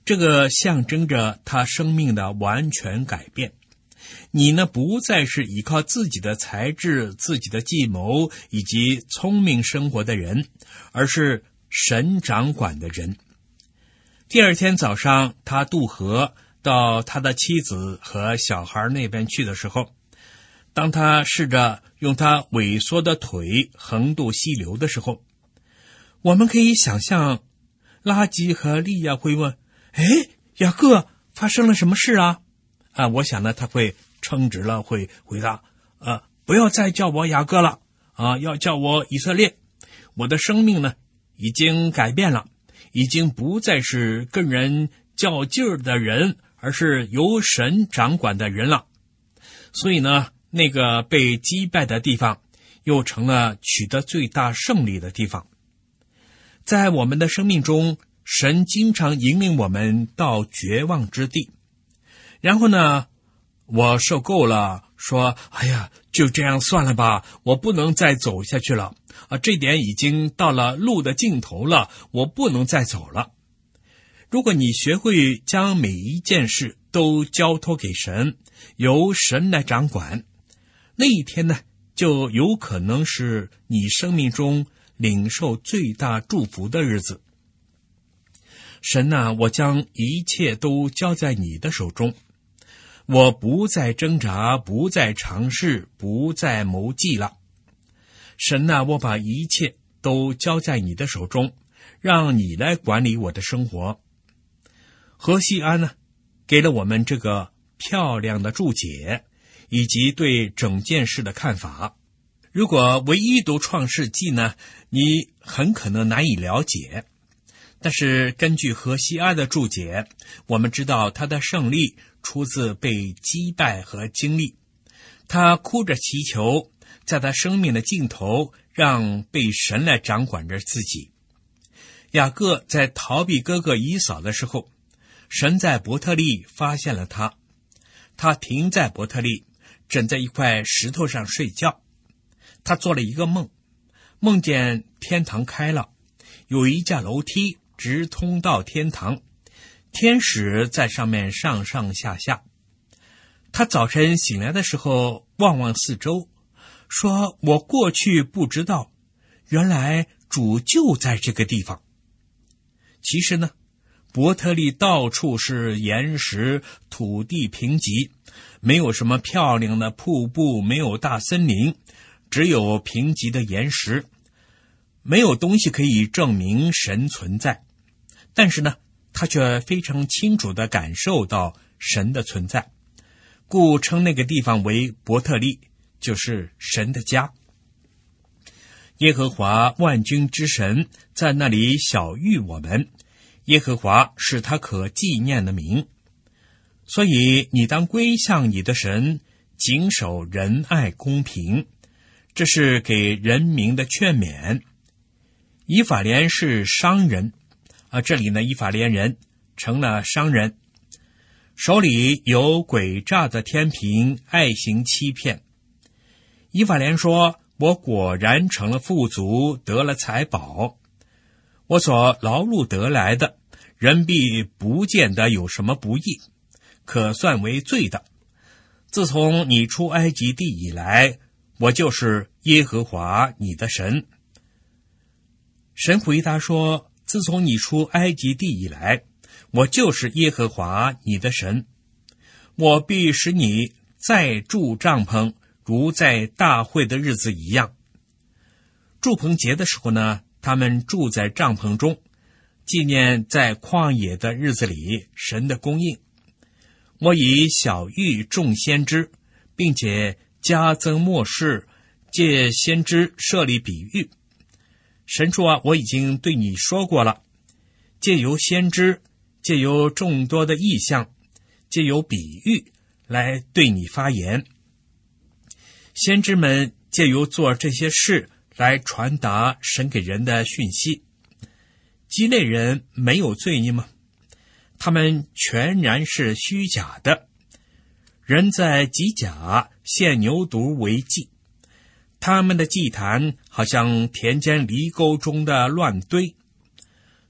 这个象征着他生命的完全改变。你呢，不再是依靠自己的才智、自己的计谋以及聪明生活的人，而是神掌管的人。第二天早上，他渡河到他的妻子和小孩那边去的时候，当他试着用他萎缩的腿横渡溪流的时候，我们可以想象拉吉和利亚会问：雅各，发生了什么事啊？我想呢，他会称职了，会回答：不要再叫我雅各了，要叫我以色列。我的生命呢，已经改变了，已经不再是跟人较劲儿的人，而是由神掌管的人了。所以呢，那个被击败的地方，又成了取得最大胜利的地方。在我们的生命中，神经常引领我们到绝望之地，然后呢，我受够了，说就这样算了吧，我不能再走下去了，这点已经到了路的尽头了，我不能再走了。如果你学会将每一件事都交托给神，由神来掌管，那一天呢，就有可能是你生命中领受最大祝福的日子。神啊，我将一切都交在你的手中，我不再挣扎，不再尝试，不再谋计了。神啊，我把一切都交在你的手中，让你来管理我的生活。何西阿呢，给了我们这个漂亮的注解，以及对整件事的看法。如果唯一读创世纪呢，你很可能难以了解。但是根据何西阿的注解，我们知道他的胜利出自被击败和经历。他哭着祈求，在他生命的尽头，让被神来掌管着自己。雅各在逃避哥哥以扫的时候，神在伯特利发现了他，他停在伯特利，枕在一块石头上睡觉。他做了一个梦，梦见天堂开了，有一架楼梯直通到天堂，天使在上面上上下下。他早晨醒来的时候，望望四周，说：我过去不知道，原来主就在这个地方。其实呢，伯特利到处是岩石，土地贫瘠，没有什么漂亮的瀑布，没有大森林，只有贫瘠的岩石，没有东西可以证明神存在。但是呢，他却非常清楚地感受到神的存在，故称那个地方为伯特利，就是神的家。耶和华万军之神在那里晓谕我们，耶和华是他可纪念的名。所以你当归向你的神，谨守仁爱公平，这是给人民的劝勉。以法莲是商人，这里呢，以法莲人成了商人，手里有诡诈的天平，爱行欺骗。以法莲说：我果然成了富足，得了财宝，我所劳碌得来的，人必不见得有什么不义，可算为罪的。自从你出埃及地以来，我就是耶和华你的神。神回答说：自从你出埃及地以来，我就是耶和华你的神。我必使你再筑帐篷，如在大会的日子一样。住棚节的时候呢，他们住在帐篷中，纪念在旷野的日子里神的供应。我以晓谕众先知，并且加增末世，借先知设立比喻。神说我已经对你说过了，借由先知，借由众多的异象，借由比喻来对你发言。先知们借由做这些事来传达神给人的讯息。基列人没有罪孽吗？他们全然是虚假的。人在吉甲献牛犊为祭，他们的祭坛好像田间犁沟中的乱堆。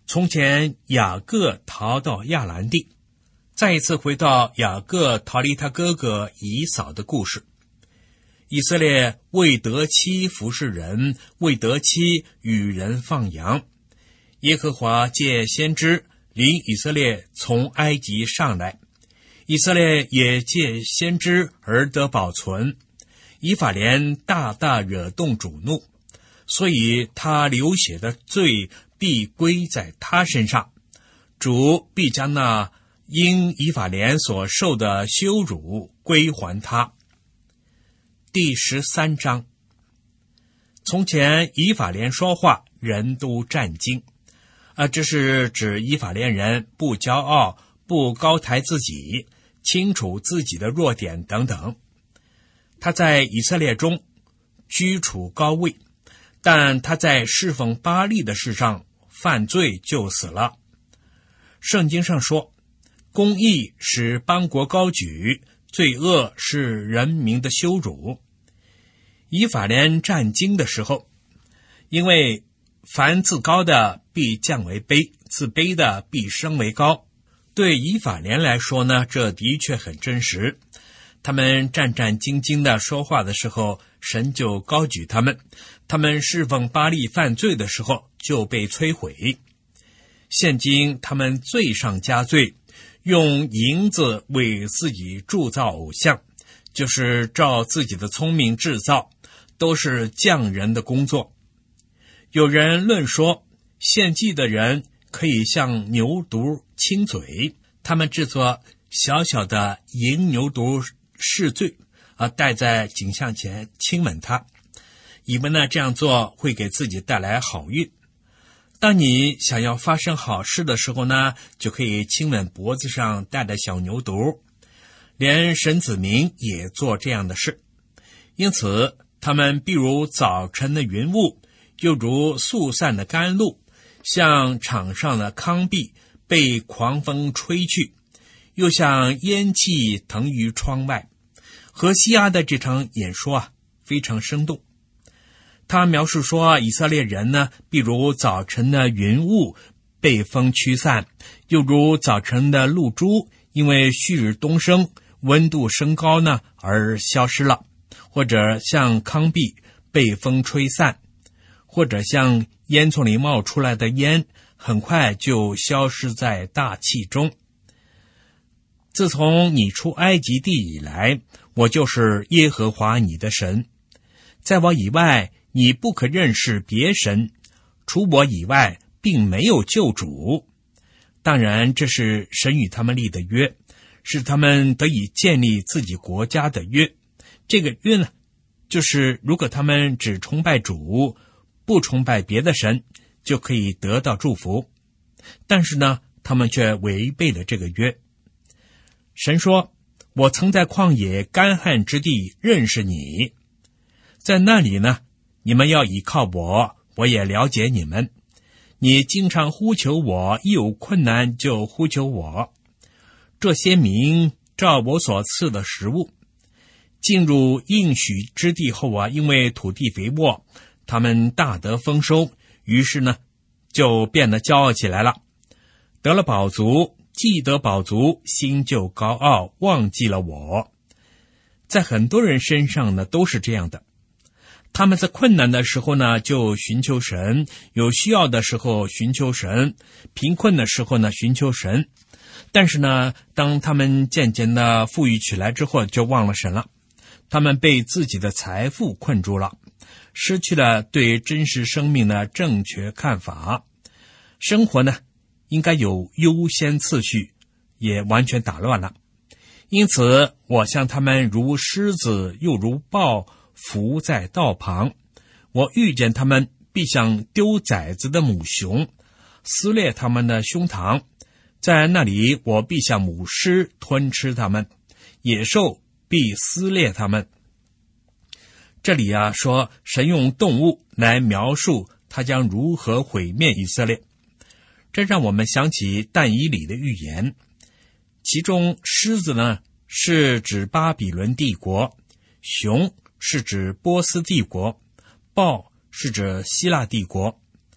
从前雅各逃到亚兰地，再一次回到雅各逃离他哥哥以扫的故事。以色列为得妻服侍人，为得妻与人放羊。耶和华借先知领以色列从埃及上来，以色列也借先知而得保存。以法莲大大惹动主怒，所以他流血的罪必归在他身上，主必将那因以法莲所受的羞辱归还他。第13章。从前以法莲说话，人都战惊，这是指以法莲人不骄傲，不高抬自己，清楚自己的弱点等等。他在以色列中居处高位，但他在侍奉巴力的事上犯罪就死了。圣经上说，公义使邦国高举，罪恶是人民的羞辱。以法莲战惊的时候，因为凡自高的必降为卑，自卑的必升为高。对以法莲来说呢，这的确很真实。他们战战兢兢的说话的时候，神就高举他们；他们侍奉巴力犯罪的时候，就被摧毁。现今他们罪上加罪，用银子为自己铸造偶像，就是照自己的聪明制造，都是匠人的工作。有人论说，献祭的人可以向牛犊亲嘴，他们制作小小的银牛犊试罪，戴在景象前亲吻它，以为呢这样做会给自己带来好运。当你想要发生好事的时候呢，就可以亲吻脖子上戴的小牛犊。连神子民也做这样的事，因此他们必如早晨的云雾，又如速散的甘露，像场上的糠秕被狂风吹去，又像烟气腾于窗外。何西阿的这场演说非常生动。他描述说，以色列人呢，必如早晨的云雾被风驱散，又如早晨的露珠因为旭日东升，温度升高呢而消失了，或者像糠秕被风吹散，或者像烟囱里冒出来的烟，很快就消失在大气中。自从你出埃及地以来，我就是耶和华你的神，在我以外你不可认识别神，除我以外并没有救主。当然这是神与他们立的约，是他们得以建立自己国家的约。这个约呢，就是如果他们只崇拜主，不崇拜别的神，就可以得到祝福。但是呢，他们却违背了这个约。神说，我曾在旷野干旱之地认识你，在那里呢，你们要倚靠我，我也了解你们。你经常呼求我，一有困难就呼求我。这些民照我所赐的食物，进入应许之地后因为土地肥沃，他们大得丰收，于是呢，就变得骄傲起来了。得了饱足，既得饱足，心就高傲，忘记了我。在很多人身上呢，都是这样的。他们在困难的时候呢，就寻求神；有需要的时候寻求神；贫困的时候呢，寻求神。但是呢，当他们渐渐的富裕起来之后，就忘了神了。他们被自己的财富困住了，失去了对真实生命的正确看法。生活呢，应该有优先次序，也完全打乱了。因此，我向他们如狮子，又如豹，伏在道旁。我遇见他们，必像丢崽子的母熊，撕裂他们的胸膛。在那里，我必像母狮吞吃他们，野兽必撕裂他们。这里说神用动物来描述他将如何毁灭以色列，这让我们想起但以理的预言。其中狮子呢，是指巴比伦帝国，熊是指波斯帝国，豹是指希腊帝国。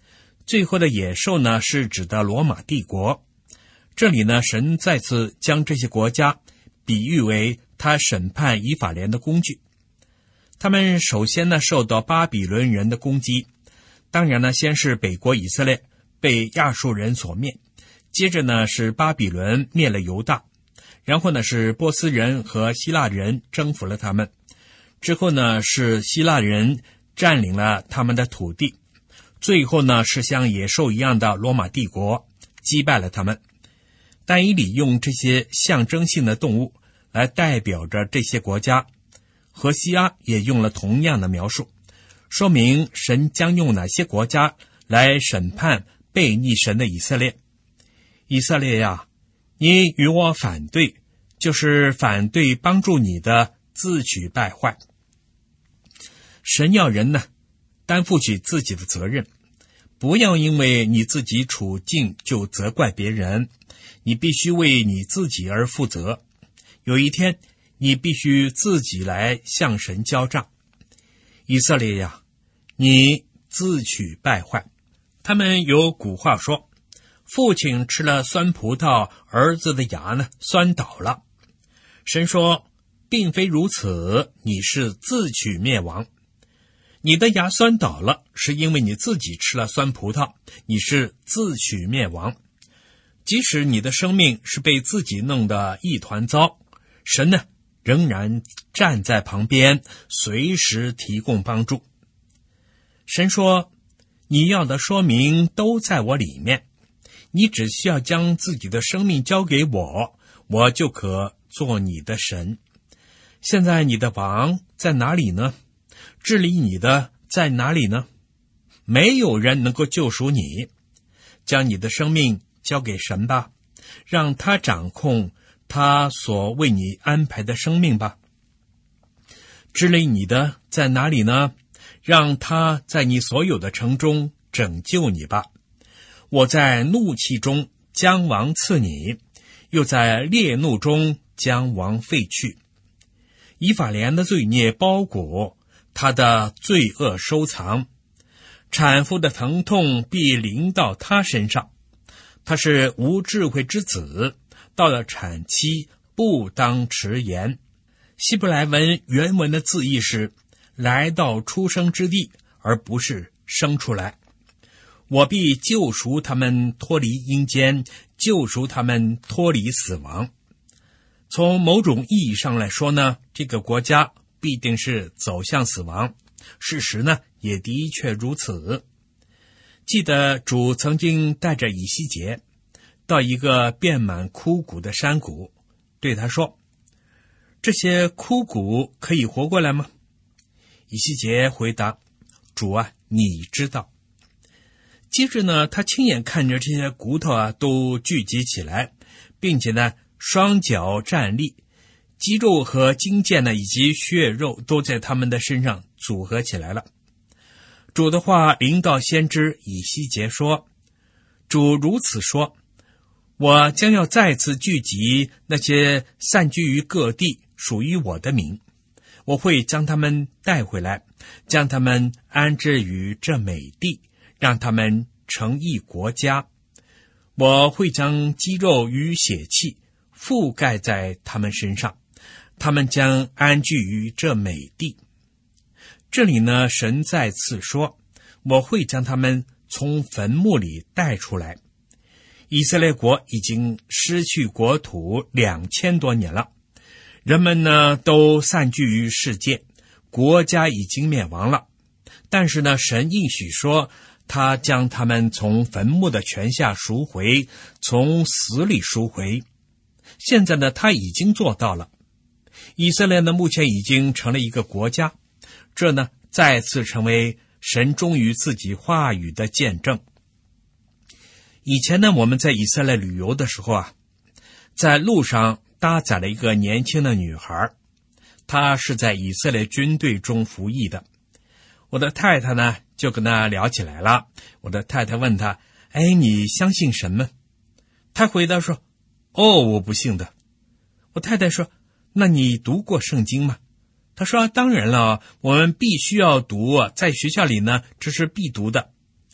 最后的野兽呢，是指的罗马帝国。这里呢，神再次将这些国家比喻为他审判以法莲的工具。他们首先呢，受到巴比伦人的攻击，当然呢，先是北国以色列被亚述人所灭，接着呢是巴比伦灭了犹大，然后呢是波斯人和希腊人征服了他们，之后呢是希腊人占领了他们的土地，最后呢是像野兽一样的罗马帝国击败了他们。但以理用这些象征性的动物来代表着这些国家，何西阿也用了同样的描述，说明神将用哪些国家来审判悖逆神的以色列。以色列呀，你与我反对，就是反对帮助你的自取败坏。神要人呢，担负起自己的责任，不要因为你自己处境就责怪别人，你必须为你自己而负责。有一天，你必须自己来向神交账。以色列呀，你自取败坏。他们有古话说，父亲吃了酸葡萄，儿子的牙呢酸倒了。神说，并非如此，你是自取灭亡。你的牙酸倒了，是因为你自己吃了酸葡萄，你是自取灭亡。即使你的生命是被自己弄得一团糟，神呢仍然站在旁边，随时提供帮助。神说，你要的说明都在我里面，你只需要将自己的生命交给我，我就可做你的神。现在你的王在哪里呢？治理你的在哪里呢？没有人能够救赎你，将你的生命交给神吧，让他掌控他所为你安排的生命吧。治理你的在哪里呢？让他在你所有的城中拯救你吧。我在怒气中将王赐你，又在烈怒中将王废去。以法莲的罪孽包裹，他的罪恶收藏，产妇的疼痛必临到他身上。他是无智慧之子，到了产期不当迟延。希伯来文原文的字义是来到出生之地，而不是生出来。我必救赎他们脱离阴间，救赎他们脱离死亡。从某种意义上来说呢，这个国家必定是走向死亡，事实呢也的确如此。记得主曾经带着以西结到一个遍满枯骨的山谷，对他说，这些枯骨可以活过来吗？以西结回答，主啊，你知道。接着呢，他亲眼看着这些骨头都聚集起来，并且呢双脚站立，肌肉和筋腱呢以及血肉都在他们的身上组合起来了。主的话临到先知以西结说，主如此说，我将要再次聚集那些散居于各地属于我的民，我会将他们带回来，将他们安置于这美地，让他们成一国家。我会将肌肉与血气覆盖在他们身上，他们将安居于这美地。这里呢，神再次说，我会将他们从坟墓里带出来。以色列国已经失去国土2000多年了，人们呢都散居于世界，国家已经灭亡了。但是呢，神应许说，他将他们从坟墓的泉下赎回，从死里赎回。现在呢，他已经做到了。以色列呢，目前已经成了一个国家，这呢，再次成为神忠于自己话语的见证。以前呢，我们在以色列旅游的时候在路上搭载了一个年轻的女孩，她是在以色列军队中服役的。我的太太呢，就跟她聊起来了。我的太太问她，你相信神吗？她回答说，我不信的。我太太说，那你读过圣经吗？她说，当然了，我们必须要读，在学校里呢，这是必读的。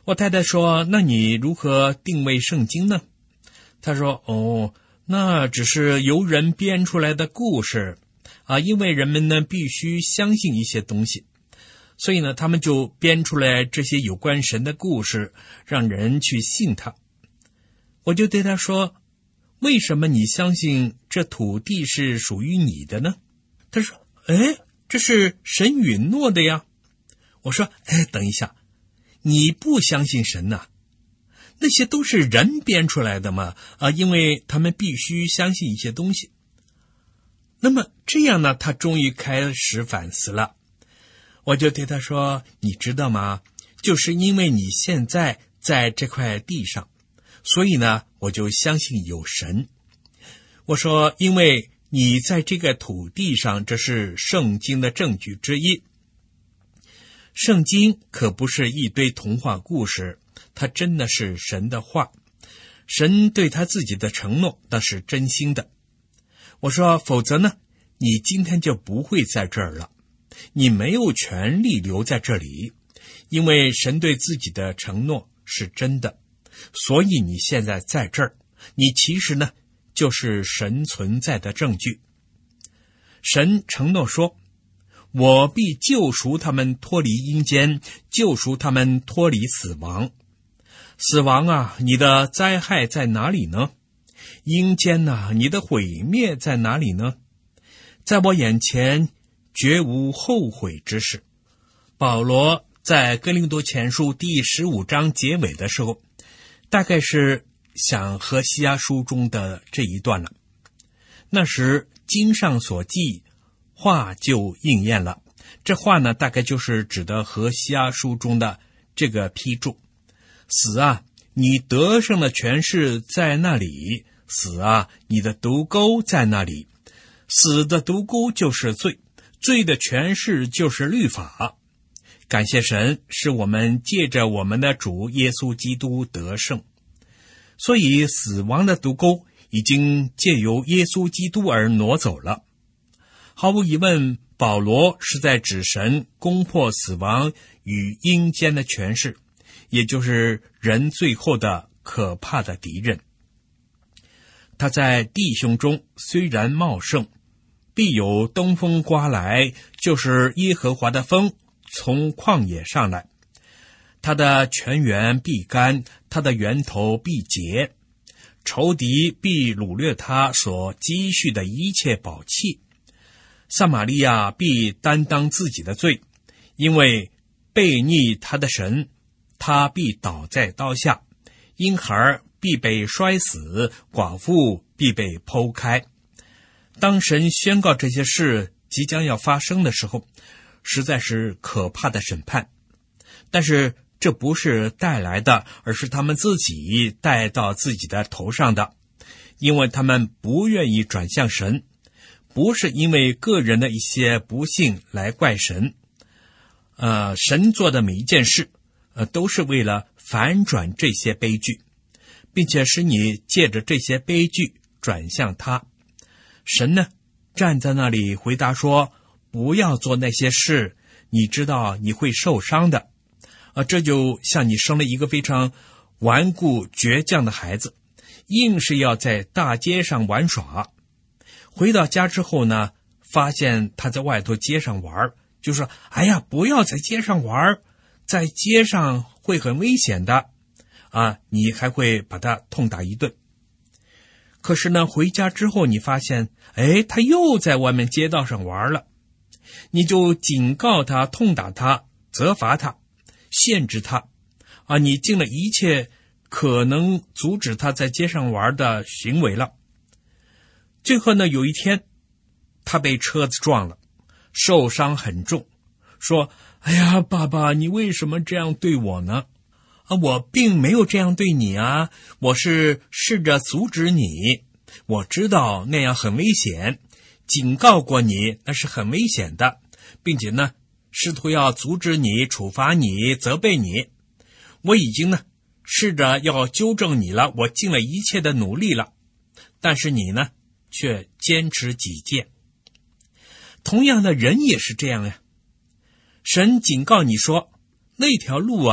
我太太说，那你如何定位圣经呢？他说，那只是由人编出来的故事啊，因为人们呢必须相信一些东西，所以呢他们就编出来这些有关神的故事，让人去信他。我就对他说，为什么你相信这土地是属于你的呢？他说，这是神允诺的呀。我说，等一下，你不相信神呐？那些都是人编出来的嘛，因为他们必须相信一些东西。那么这样呢，他终于开始反思了。我就对他说，你知道吗？就是因为你现在在这块地上，所以呢，我就相信有神。我说，因为你在这个土地上，这是圣经的证据之一。圣经可不是一堆童话故事，它真的是神的话，神对他自己的承诺那是真心的。我说，否则呢，你今天就不会在这儿了，你没有权利留在这里，因为神对自己的承诺是真的，所以你现在在这儿，你其实呢就是神存在的证据。神承诺说，我必救赎他们脱离阴间，救赎他们脱离死亡。死亡啊，你的灾害在哪里呢？阴间啊，你的毁灭在哪里呢？在我眼前绝无后悔之事。保罗在哥林多前书第15章结尾的时候，大概是想何西阿书中的这一段了。那时经上所记话就应验了，这话呢，大概就是指的何西阿书中的这个批注。死啊，你得胜的权势在那里，死啊，你的毒钩在那里。死的毒钩就是罪，罪的权势就是律法。感谢神，使我们借着我们的主耶稣基督得胜。所以死亡的毒钩已经借由耶稣基督而挪走了。毫无疑问，保罗是在指神攻破死亡与阴间的权势，也就是人最后的可怕的敌人。他在弟兄中虽然茂盛，必有东风刮来，就是耶和华的风从旷野上来。他的泉源必干，他的源头必竭，仇敌必掳掠他所积蓄的一切宝器。撒玛利亚必担当自己的罪，因为悖逆他的神，他必倒在刀下，婴孩必被摔死，寡妇必被剖开。当神宣告这些事即将要发生的时候，实在是可怕的审判。但是这不是带来的，而是他们自己带到自己的头上的，因为他们不愿意转向神，不是因为个人的一些不幸来怪神。神做的每一件事，都是为了反转这些悲剧，并且使你借着这些悲剧转向他。神呢，站在那里回答说，不要做那些事，你知道你会受伤的。这就像你生了一个非常顽固倔强的孩子，硬是要在大街上玩耍。回到家之后呢，发现他在外头街上玩，就说，哎呀，不要在街上玩，在街上会很危险的你还会把他痛打一顿。可是呢，回家之后你发现，他又在外面街道上玩了，你就警告他，痛打他，责罚他，限制他你尽了一切可能阻止他在街上玩的行为了。最后呢，有一天他被车子撞了，受伤很重，说，哎呀，爸爸，你为什么这样对我呢？我并没有这样对你啊，我是试着阻止你，我知道那样很危险，警告过你那是很危险的，并且呢试图要阻止你，处罚你，责备你。我已经呢试着要纠正你了，我尽了一切的努力了，但是你呢却坚持己见。同样的，人也是这样呀。神警告你说，那条路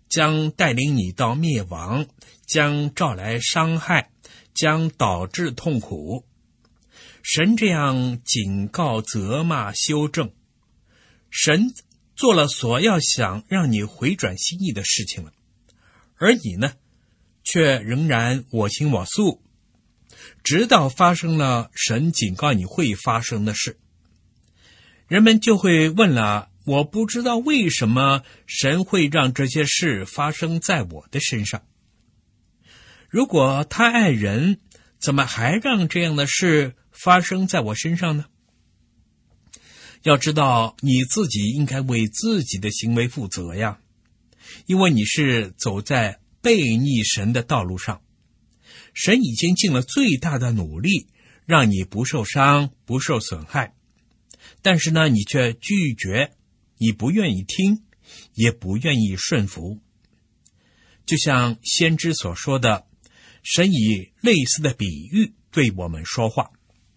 将带领你到灭亡，将招来伤害，将导致痛苦。神这样警告、责骂、修正，神做了所要想让你回转心意的事情了，而你呢，却仍然我行我素，直到发生了神警告你会发生的事。人们就会问了，我不知道为什么神会让这些事发生在我的身上。如果他爱人，怎么还让这样的事发生在我身上呢？要知道，你自己应该为自己的行为负责呀，因为你是走在悖逆神的道路上。神已经尽了最大的努力，让你不受伤、不受损害，但是呢，你却拒绝，你不愿意听，也不愿意顺服。就像先知所说的，神以类似的比喻对我们说话。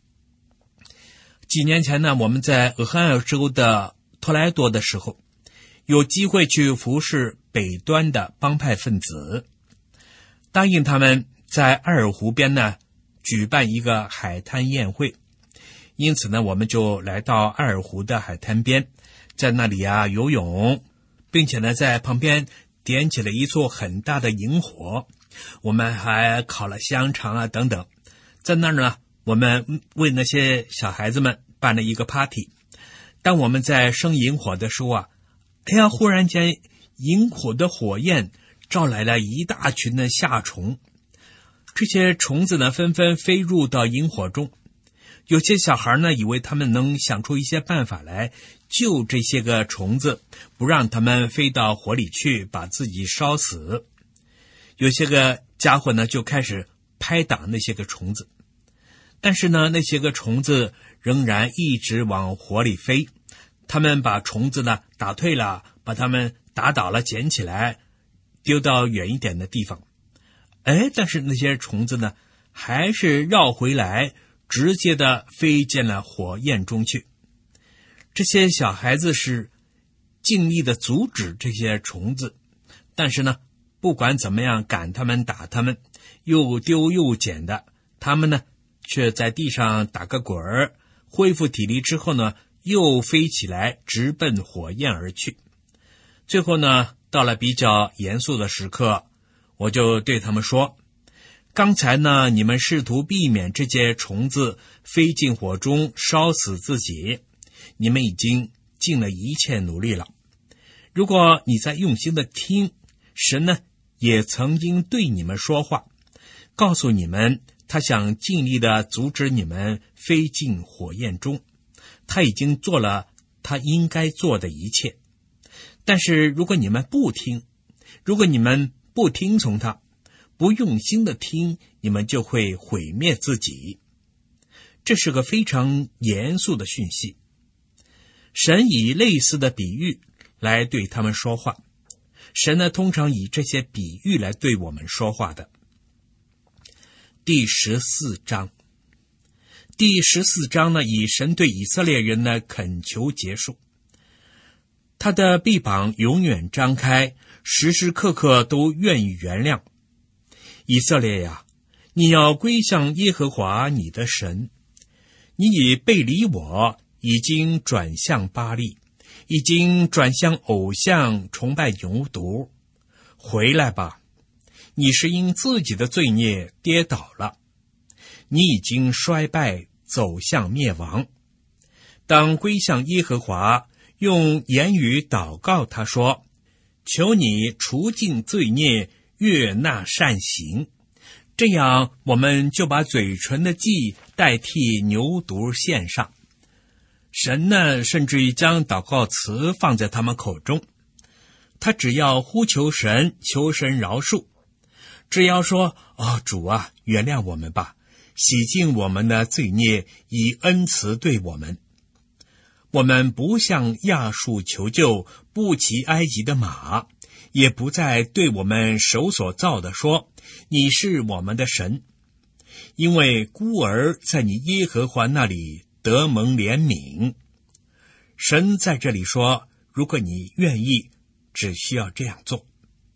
几年前呢，我们在俄亥俄州的托莱多的时候，有机会去服侍北端的帮派分子，答应他们在爱尔湖边呢举办一个海滩宴会。因此呢，我们就来到爱尔湖的海滩边，在那里游泳，并且呢在旁边点起了一座很大的萤火，我们还烤了香肠等等。在那儿呢，我们为那些小孩子们办了一个 party。 当我们在生萤火的时候忽然间萤火的火焰招来了一大群的夏虫，这些虫子呢纷纷飞入到萤火中。有些小孩呢以为他们能想出一些办法来救这些个虫子，不让他们飞到火里去把自己烧死。有些个家伙呢就开始拍打那些个虫子，但是呢那些个虫子仍然一直往火里飞。他们把虫子呢打退了，把它们打倒了，捡起来丢到远一点的地方。但是那些虫子呢还是绕回来，直接的飞进了火焰中去。这些小孩子是尽力的阻止这些虫子，但是呢不管怎么样赶他们打他们，又丢又捡的，他们呢却在地上打个滚儿，恢复体力之后呢又飞起来直奔火焰而去。最后呢到了比较严肃的时刻，我就对他们说，刚才呢你们试图避免这些虫子飞进火中烧死自己，你们已经尽了一切努力了。如果你在用心的听，神呢也曾经对你们说话，告诉你们他想尽力的阻止你们飞进火焰中，他已经做了他应该做的一切。但是如果你们不听，如果你们不听从他，不用心的听，你们就会毁灭自己。这是个非常严肃的讯息。神以类似的比喻来对他们说话。神呢通常以这些比喻来对我们说话的。第14章。第14章呢以神对以色列人的恳求结束。他的臂膀永远张开，时时刻刻都愿意原谅。以色列呀，你要归向耶和华你的神。你已背离我，已经转向巴力，已经转向偶像，崇拜牛犊。回来吧，你是因自己的罪孽跌倒了，你已经衰败，走向灭亡。当归向耶和华，用言语祷告他说，求你除尽罪孽，悦纳善行。这样我们就把嘴唇的祭代替牛犊献上。神呢甚至于将祷告词放在他们口中，他只要呼求神，求神饶恕，只要说，主啊，原谅我们吧，洗净我们的罪孽，以恩慈对我们。我们不向亚述求救，不骑埃及的马，也不再对我们手所造的说，你是我们的神。因为孤儿在你耶和华那里得蒙怜悯。神在这里说，如果你愿意，只需要这样做。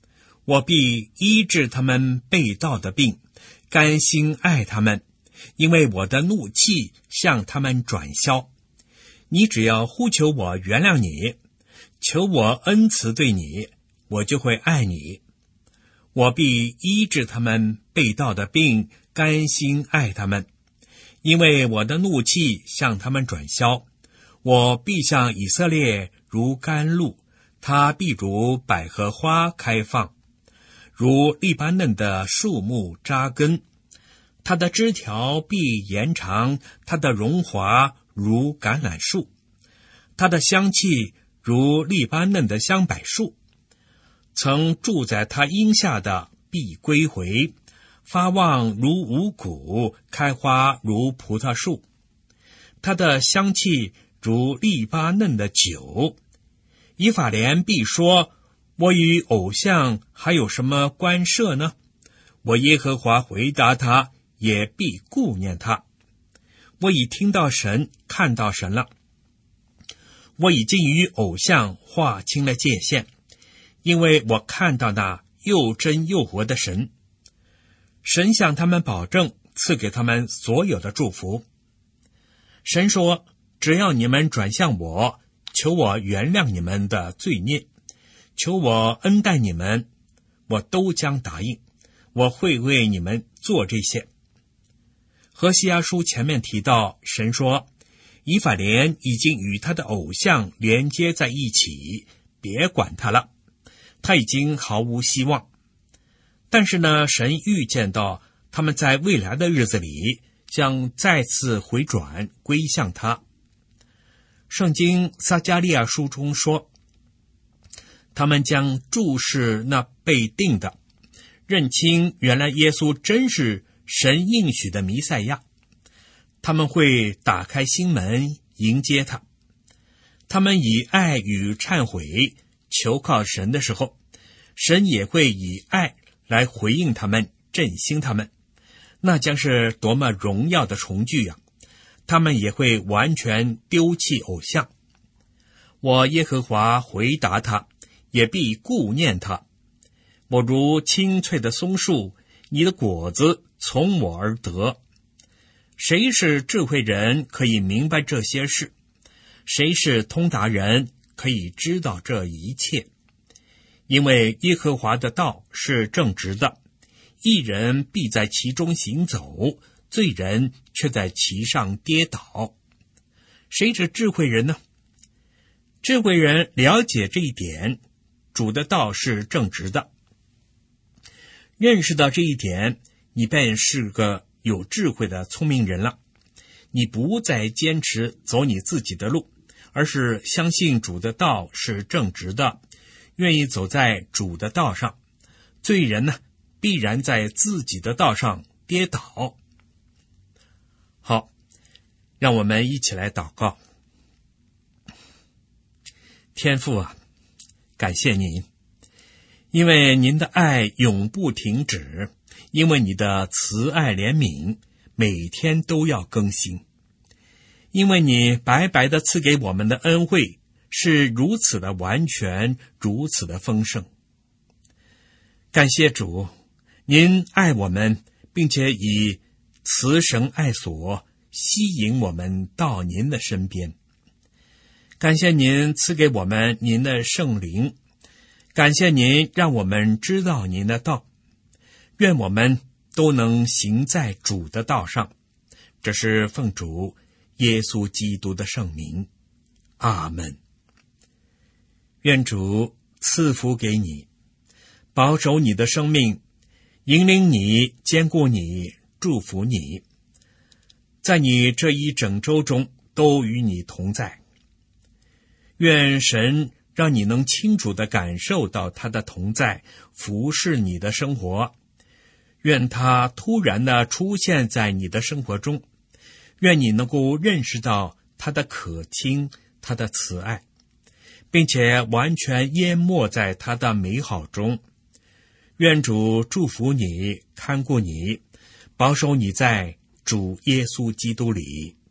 我必医治他们背道的病，甘心爱他们，因为我的怒气向他们转消。你只要呼求我原谅你，求我恩慈对你，我就会爱你。我必医治他们背道的病，甘心爱他们，因为我的怒气向他们转消。我必向以色列如甘露，他必如百合花开放，如利巴嫩的树木扎根，他的枝条必延长，他的荣华如橄榄树，他的香气如利巴嫩的香柏树。曾住在他荫下的必归回，发旺如五谷，开花如葡萄树。他的香气如利巴嫩的酒。以法莲必说，我与偶像还有什么关涉呢？我耶和华回答他，也必顾念他。我已听到神，看到神了。我已经与偶像划清了界限，因为我看到那又真又活的神。神向他们保证，赐给他们所有的祝福。神说，只要你们转向我，求我原谅你们的罪孽，求我恩待你们，我都将答应，我会为你们做这些。何西阿书前面提到，神说，以法莲已经与他的偶像连接在一起，别管他了，他已经毫无希望。但是呢，神预见到他们在未来的日子里将再次回转归向他。圣经撒迦利亚书中说，他们将注视那被定的，认清原来耶稣真是神应许的弥赛亚。他们会打开心门迎接他。他们以爱与忏悔求靠神的时候，神也会以爱来回应他们，振兴他们。那将是多么荣耀的重聚啊！他们也会完全丢弃偶像。我耶和华回答他，也必顾念他。我如青翠的松树，你的果子从我而得。谁是智慧人，可以明白这些事？谁是通达人，可以知道这一切？因为耶和华的道是正直的，义人必在其中行走，罪人却在其上跌倒。谁是智慧人呢？智慧人了解这一点，主的道是正直的。认识到这一点，你便是个有智慧的聪明人了。你不再坚持走你自己的路，而是相信主的道是正直的，愿意走在主的道上。罪人呢，必然在自己的道上跌倒。好，让我们一起来祷告。天父啊，感谢您，因为您的爱永不停止，因为你的慈爱怜悯每天都要更新，因为你白白的赐给我们的恩惠是如此的完全，如此的丰盛。感谢主，您爱我们，并且以慈绳爱索吸引我们到您的身边。感谢您赐给我们您的圣灵，感谢您让我们知道您的道，愿我们都能行在主的道上。这是奉主耶稣基督的圣名，阿们。愿主赐福给你，保守你的生命，引领你，坚固你，祝福你，在你这一整周中都与你同在。愿神让你能清楚地感受到他的同在，服侍你的生活。愿他突然地出现在你的生活中，愿你能够认识到他的可亲，他的慈爱，并且完全淹没在他的美好中。愿主祝福你，看顾你，保守你在主耶稣基督里。